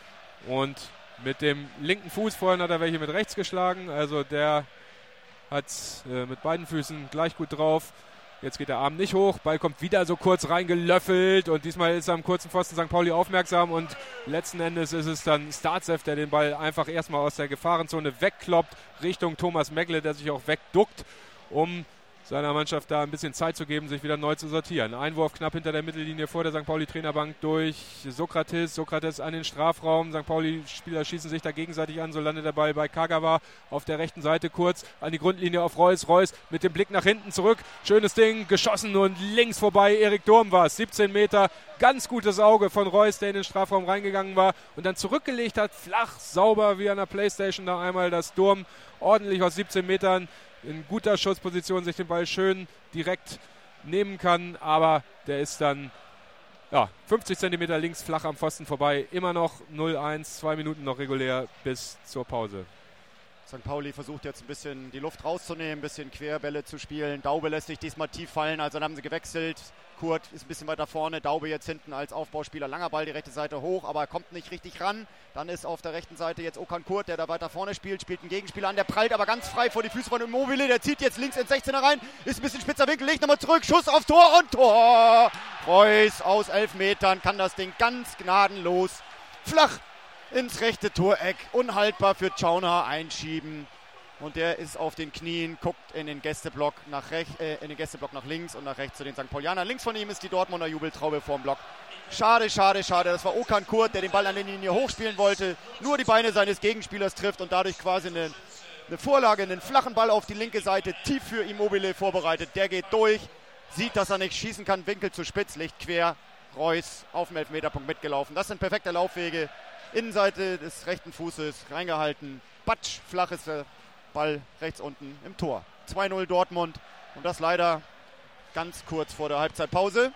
Und mit dem linken Fuß, vorhin hat er welche mit rechts geschlagen, also der hat äh, mit beiden Füßen gleich gut drauf. Jetzt geht der Arm nicht hoch, Ball kommt wieder so kurz reingelöffelt und diesmal ist er am kurzen Pfosten Sankt Pauli aufmerksam und letzten Endes ist es dann Starzev, der den Ball einfach erstmal aus der Gefahrenzone wegkloppt, Richtung Thomas Megle, der sich auch wegduckt, um seiner Mannschaft da ein bisschen Zeit zu geben, sich wieder neu zu sortieren. Einwurf knapp hinter der Mittellinie vor der Sankt Pauli-Trainerbank durch Sokrates. Sokrates an den Strafraum. Sankt Pauli-Spieler schießen sich da gegenseitig an. So landet der Ball bei Kagawa auf der rechten Seite kurz an die Grundlinie auf Reus. Reus mit dem Blick nach hinten zurück. Schönes Ding, geschossen und links vorbei. Erik Durm war es. siebzehn Meter. Ganz gutes Auge von Reus, der in den Strafraum reingegangen war und dann zurückgelegt hat. Flach, sauber wie an der Playstation da einmal, dass Durm ordentlich aus siebzehn Metern in guter Schussposition sich den Ball schön direkt nehmen kann, aber der ist dann ja, fünfzig Zentimeter links flach am Pfosten vorbei. Immer noch null eins, zwei Minuten noch regulär bis zur Pause. Sankt Pauli versucht jetzt ein bisschen die Luft rauszunehmen, ein bisschen Querbälle zu spielen. Daube lässt sich diesmal tief fallen, also dann haben sie gewechselt. Kurt ist ein bisschen weiter vorne, Daube jetzt hinten als Aufbauspieler. Langer Ball, die rechte Seite hoch, aber kommt nicht richtig ran. Dann ist auf der rechten Seite jetzt Okan Kurt, der da weiter vorne spielt, spielt einen Gegenspieler an, der prallt aber ganz frei vor die Füße von Immobile. Der zieht jetzt links ins sechzehner rein, ist ein bisschen spitzer Winkel, legt nochmal zurück, Schuss auf Tor und Tor. Reus aus elf Metern kann das Ding ganz gnadenlos flach ins rechte Toreck, unhaltbar für Schauner einschieben. Und der ist auf den Knien, guckt in den Gästeblock nach rechts, äh, in den Gästeblock nach links und nach rechts zu den Sankt Paulianern. Links von ihm ist die Dortmunder Jubeltraube vorm Block. Schade, schade, schade. Das war Okan Kurt, der den Ball an der Linie hochspielen wollte. Nur die Beine seines Gegenspielers trifft und dadurch quasi eine, eine Vorlage, einen flachen Ball auf die linke Seite, tief für Immobile vorbereitet. Der geht durch, sieht, dass er nicht schießen kann, Winkel zu spitz, legt quer. Reus auf dem Elfmeterpunkt mitgelaufen. Das sind perfekte Laufwege. Innenseite des rechten Fußes reingehalten. Batsch, flaches Ball rechts unten im Tor. zwei null Dortmund und das leider ganz kurz vor der Halbzeitpause.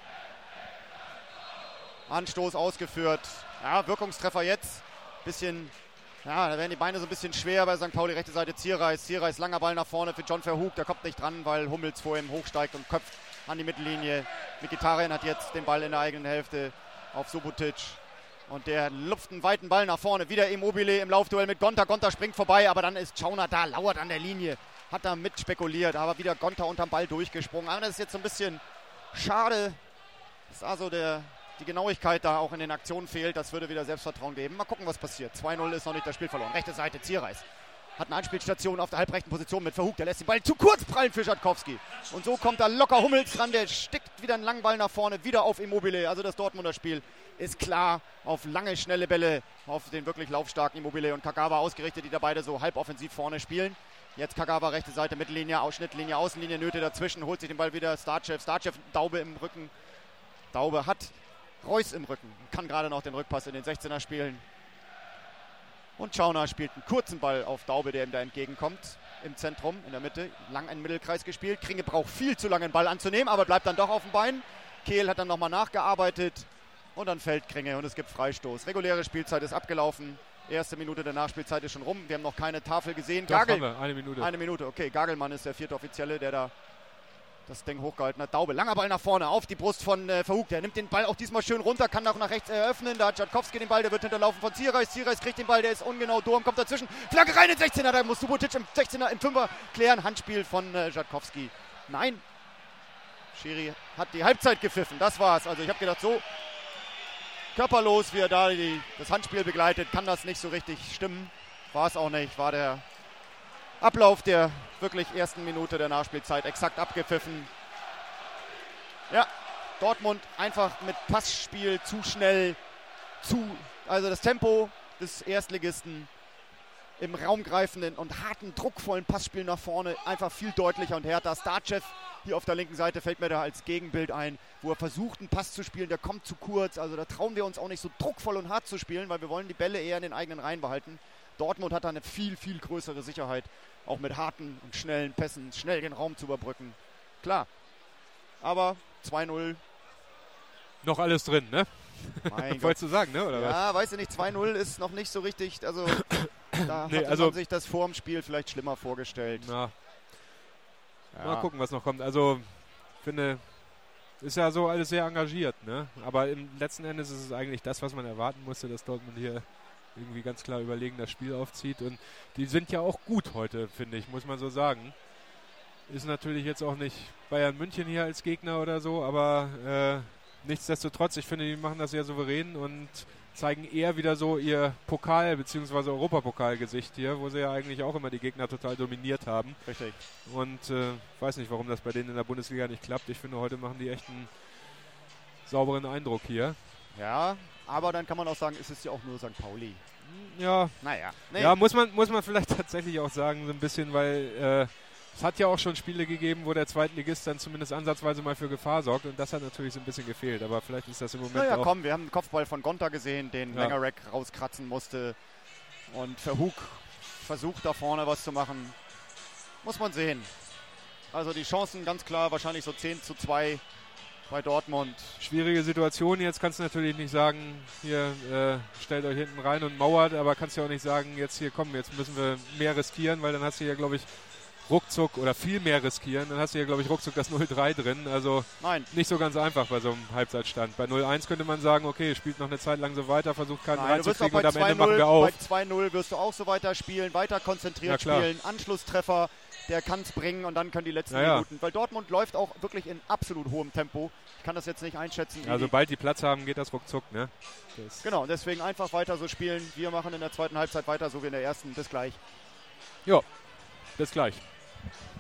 Anstoß ausgeführt. Ja, Wirkungstreffer jetzt. Bisschen, ja, da werden die Beine so ein bisschen schwer bei Sankt Pauli. Rechte Seite Ziereis. Ziereis, langer Ball nach vorne für John Verhoek. Der kommt nicht dran, weil Hummels vor ihm hochsteigt und köpft an die Mittellinie. Mkhitaryan hat jetzt den Ball in der eigenen Hälfte auf Subotic. Und der lupft einen weiten Ball nach vorne. Wieder Immobile im Laufduell mit Gonta. Gonta springt vorbei, aber dann ist Schauner da, lauert an der Linie. Hat da mit spekuliert, aber wieder Gonta unterm Ball durchgesprungen. Aber das ist jetzt so ein bisschen schade, dass also der, die Genauigkeit da auch in den Aktionen fehlt. Das würde wieder Selbstvertrauen geben. Mal gucken, was passiert. zwei null ist noch nicht das Spiel verloren. Rechte Seite, Zierreis. Hat eine Anspielstation auf der halbrechten Position mit Verhug. Der lässt den Ball zu kurz prallen für Schatkowski. Und so kommt da locker Hummels dran. Der stickt wieder einen langen Ball nach vorne. Wieder auf Immobile. Also das Dortmunder Spiel ist klar auf lange, schnelle Bälle. Auf den wirklich laufstarken Immobile und Kagawa ausgerichtet, die da beide so halb offensiv vorne spielen. Jetzt Kagawa, rechte Seite, Mittellinie, Ausschnittlinie, Außenlinie, Nöte dazwischen. Holt sich den Ball wieder. Starchev. Starchev, Daube im Rücken. Daube hat Reus im Rücken. Kann gerade noch den Rückpass in den sechzehner spielen. Und Schauner spielt einen kurzen Ball auf Daube, der ihm da entgegenkommt. Im Zentrum, in der Mitte, lang einen Mittelkreis gespielt. Kringe braucht viel zu lange, einen Ball anzunehmen, aber bleibt dann doch auf dem Bein. Kehl hat dann nochmal nachgearbeitet. Und dann fällt Kringe und es gibt Freistoß. Reguläre Spielzeit ist abgelaufen. Erste Minute der Nachspielzeit ist schon rum. Wir haben noch keine Tafel gesehen. Doch, Gagel, haben wir. Eine Minute. Eine Minute, okay. Gagelmann ist der vierte Offizielle, der da das Ding hochgehalten hat. Daube, langer Ball nach vorne, auf die Brust von äh, Verhug. Der nimmt den Ball auch diesmal schön runter, kann auch nach rechts eröffnen. Da hat Schatkowski den Ball, der wird hinterlaufen von Zierreis. Zierreis kriegt den Ball, der ist ungenau. Dorm kommt dazwischen. Flagge rein in den sechzehner, da muss Subotic im sechzehner, im Fünfer klären. Handspiel von äh, Schatkowski. Nein. Schiri hat die Halbzeit gepfiffen, das war's. Also ich habe gedacht, so körperlos, wie er da die, das Handspiel begleitet, kann das nicht so richtig stimmen. War es auch nicht, war der Ablauf der wirklich ersten Minute der Nachspielzeit exakt abgepfiffen. Ja, Dortmund einfach mit Passspiel zu schnell, zu, also das Tempo des Erstligisten im raumgreifenden und harten, druckvollen Passspiel nach vorne einfach viel deutlicher und härter. Starchev hier auf der linken Seite fällt mir da als Gegenbild ein, wo er versucht, einen Pass zu spielen, der kommt zu kurz. Also da trauen wir uns auch nicht so druckvoll und hart zu spielen, weil wir wollen die Bälle eher in den eigenen Reihen behalten. Dortmund hat da eine viel, viel größere Sicherheit, auch mit harten und schnellen Pässen, schnell den Raum zu überbrücken. Klar, aber zwei null. Noch alles drin, ne? Wolltest du sagen, ne? Oder ja, was? weiß ich nicht, zwei null ist noch nicht so richtig, also da nee, hat also, man sich das vor dem Spiel vielleicht schlimmer vorgestellt. Na, ja. Mal gucken, was noch kommt. Also, finde, ist ja so alles sehr engagiert, ne? Aber im letzten Endes ist es eigentlich das, was man erwarten musste, dass Dortmund hier irgendwie ganz klar überlegen das Spiel aufzieht. Und die sind ja auch gut heute, finde ich, muss man so sagen. Ist natürlich jetzt auch nicht Bayern München hier als Gegner oder so, aber äh, nichtsdestotrotz, ich finde, die machen das sehr souverän und zeigen eher wieder so ihr Pokal- bzw. Europapokalgesicht hier, wo sie ja eigentlich auch immer die Gegner total dominiert haben. Richtig. Und äh, weiß nicht, warum das bei denen in der Bundesliga nicht klappt. Ich finde, heute machen die echt einen sauberen Eindruck hier. Ja, aber dann kann man auch sagen, es ist ja auch nur Sankt Pauli. Ja, naja. Nee. Ja, muss man, muss man vielleicht tatsächlich auch sagen, so ein bisschen, weil äh, es hat ja auch schon Spiele gegeben, wo der Zweitligist dann zumindest ansatzweise mal für Gefahr sorgt und das hat natürlich so ein bisschen gefehlt, aber vielleicht ist das im Moment naja, auch... komm, wir haben einen Kopfball von Gonta gesehen, den ja. Lengerek rauskratzen musste und Verhug versucht da vorne was zu machen. Muss man sehen. Also die Chancen ganz klar wahrscheinlich so zehn zu zwei bei Dortmund. Schwierige Situation, jetzt kannst du natürlich nicht sagen, hier äh, stellt euch hinten rein und mauert, aber kannst ja auch nicht sagen, jetzt hier komm, jetzt müssen wir mehr riskieren, weil dann hast du ja, glaube ich, ruckzuck oder viel mehr riskieren, dann hast du ja, glaube ich, ruckzuck das null drei drin, also Nein. Nicht so ganz einfach bei so einem Halbzeitstand. Bei null eins könnte man sagen, okay, spielt noch eine Zeit lang so weiter, versucht keinen Nein, reinzukriegen und am Ende machen wir auf. Bei zwei null wirst du auch so weiter spielen, weiter konzentriert ja, spielen, Anschlusstreffer, der kann es bringen und dann können die letzten ja, ja. Minuten, weil Dortmund läuft auch wirklich in absolut hohem Tempo. Ich kann das jetzt nicht einschätzen. Also sobald die Platz haben, geht das ruckzuck, ne? Das genau, deswegen einfach weiter so spielen. Wir machen in der zweiten Halbzeit weiter, so wie in der ersten. Bis gleich. Ja, bis gleich.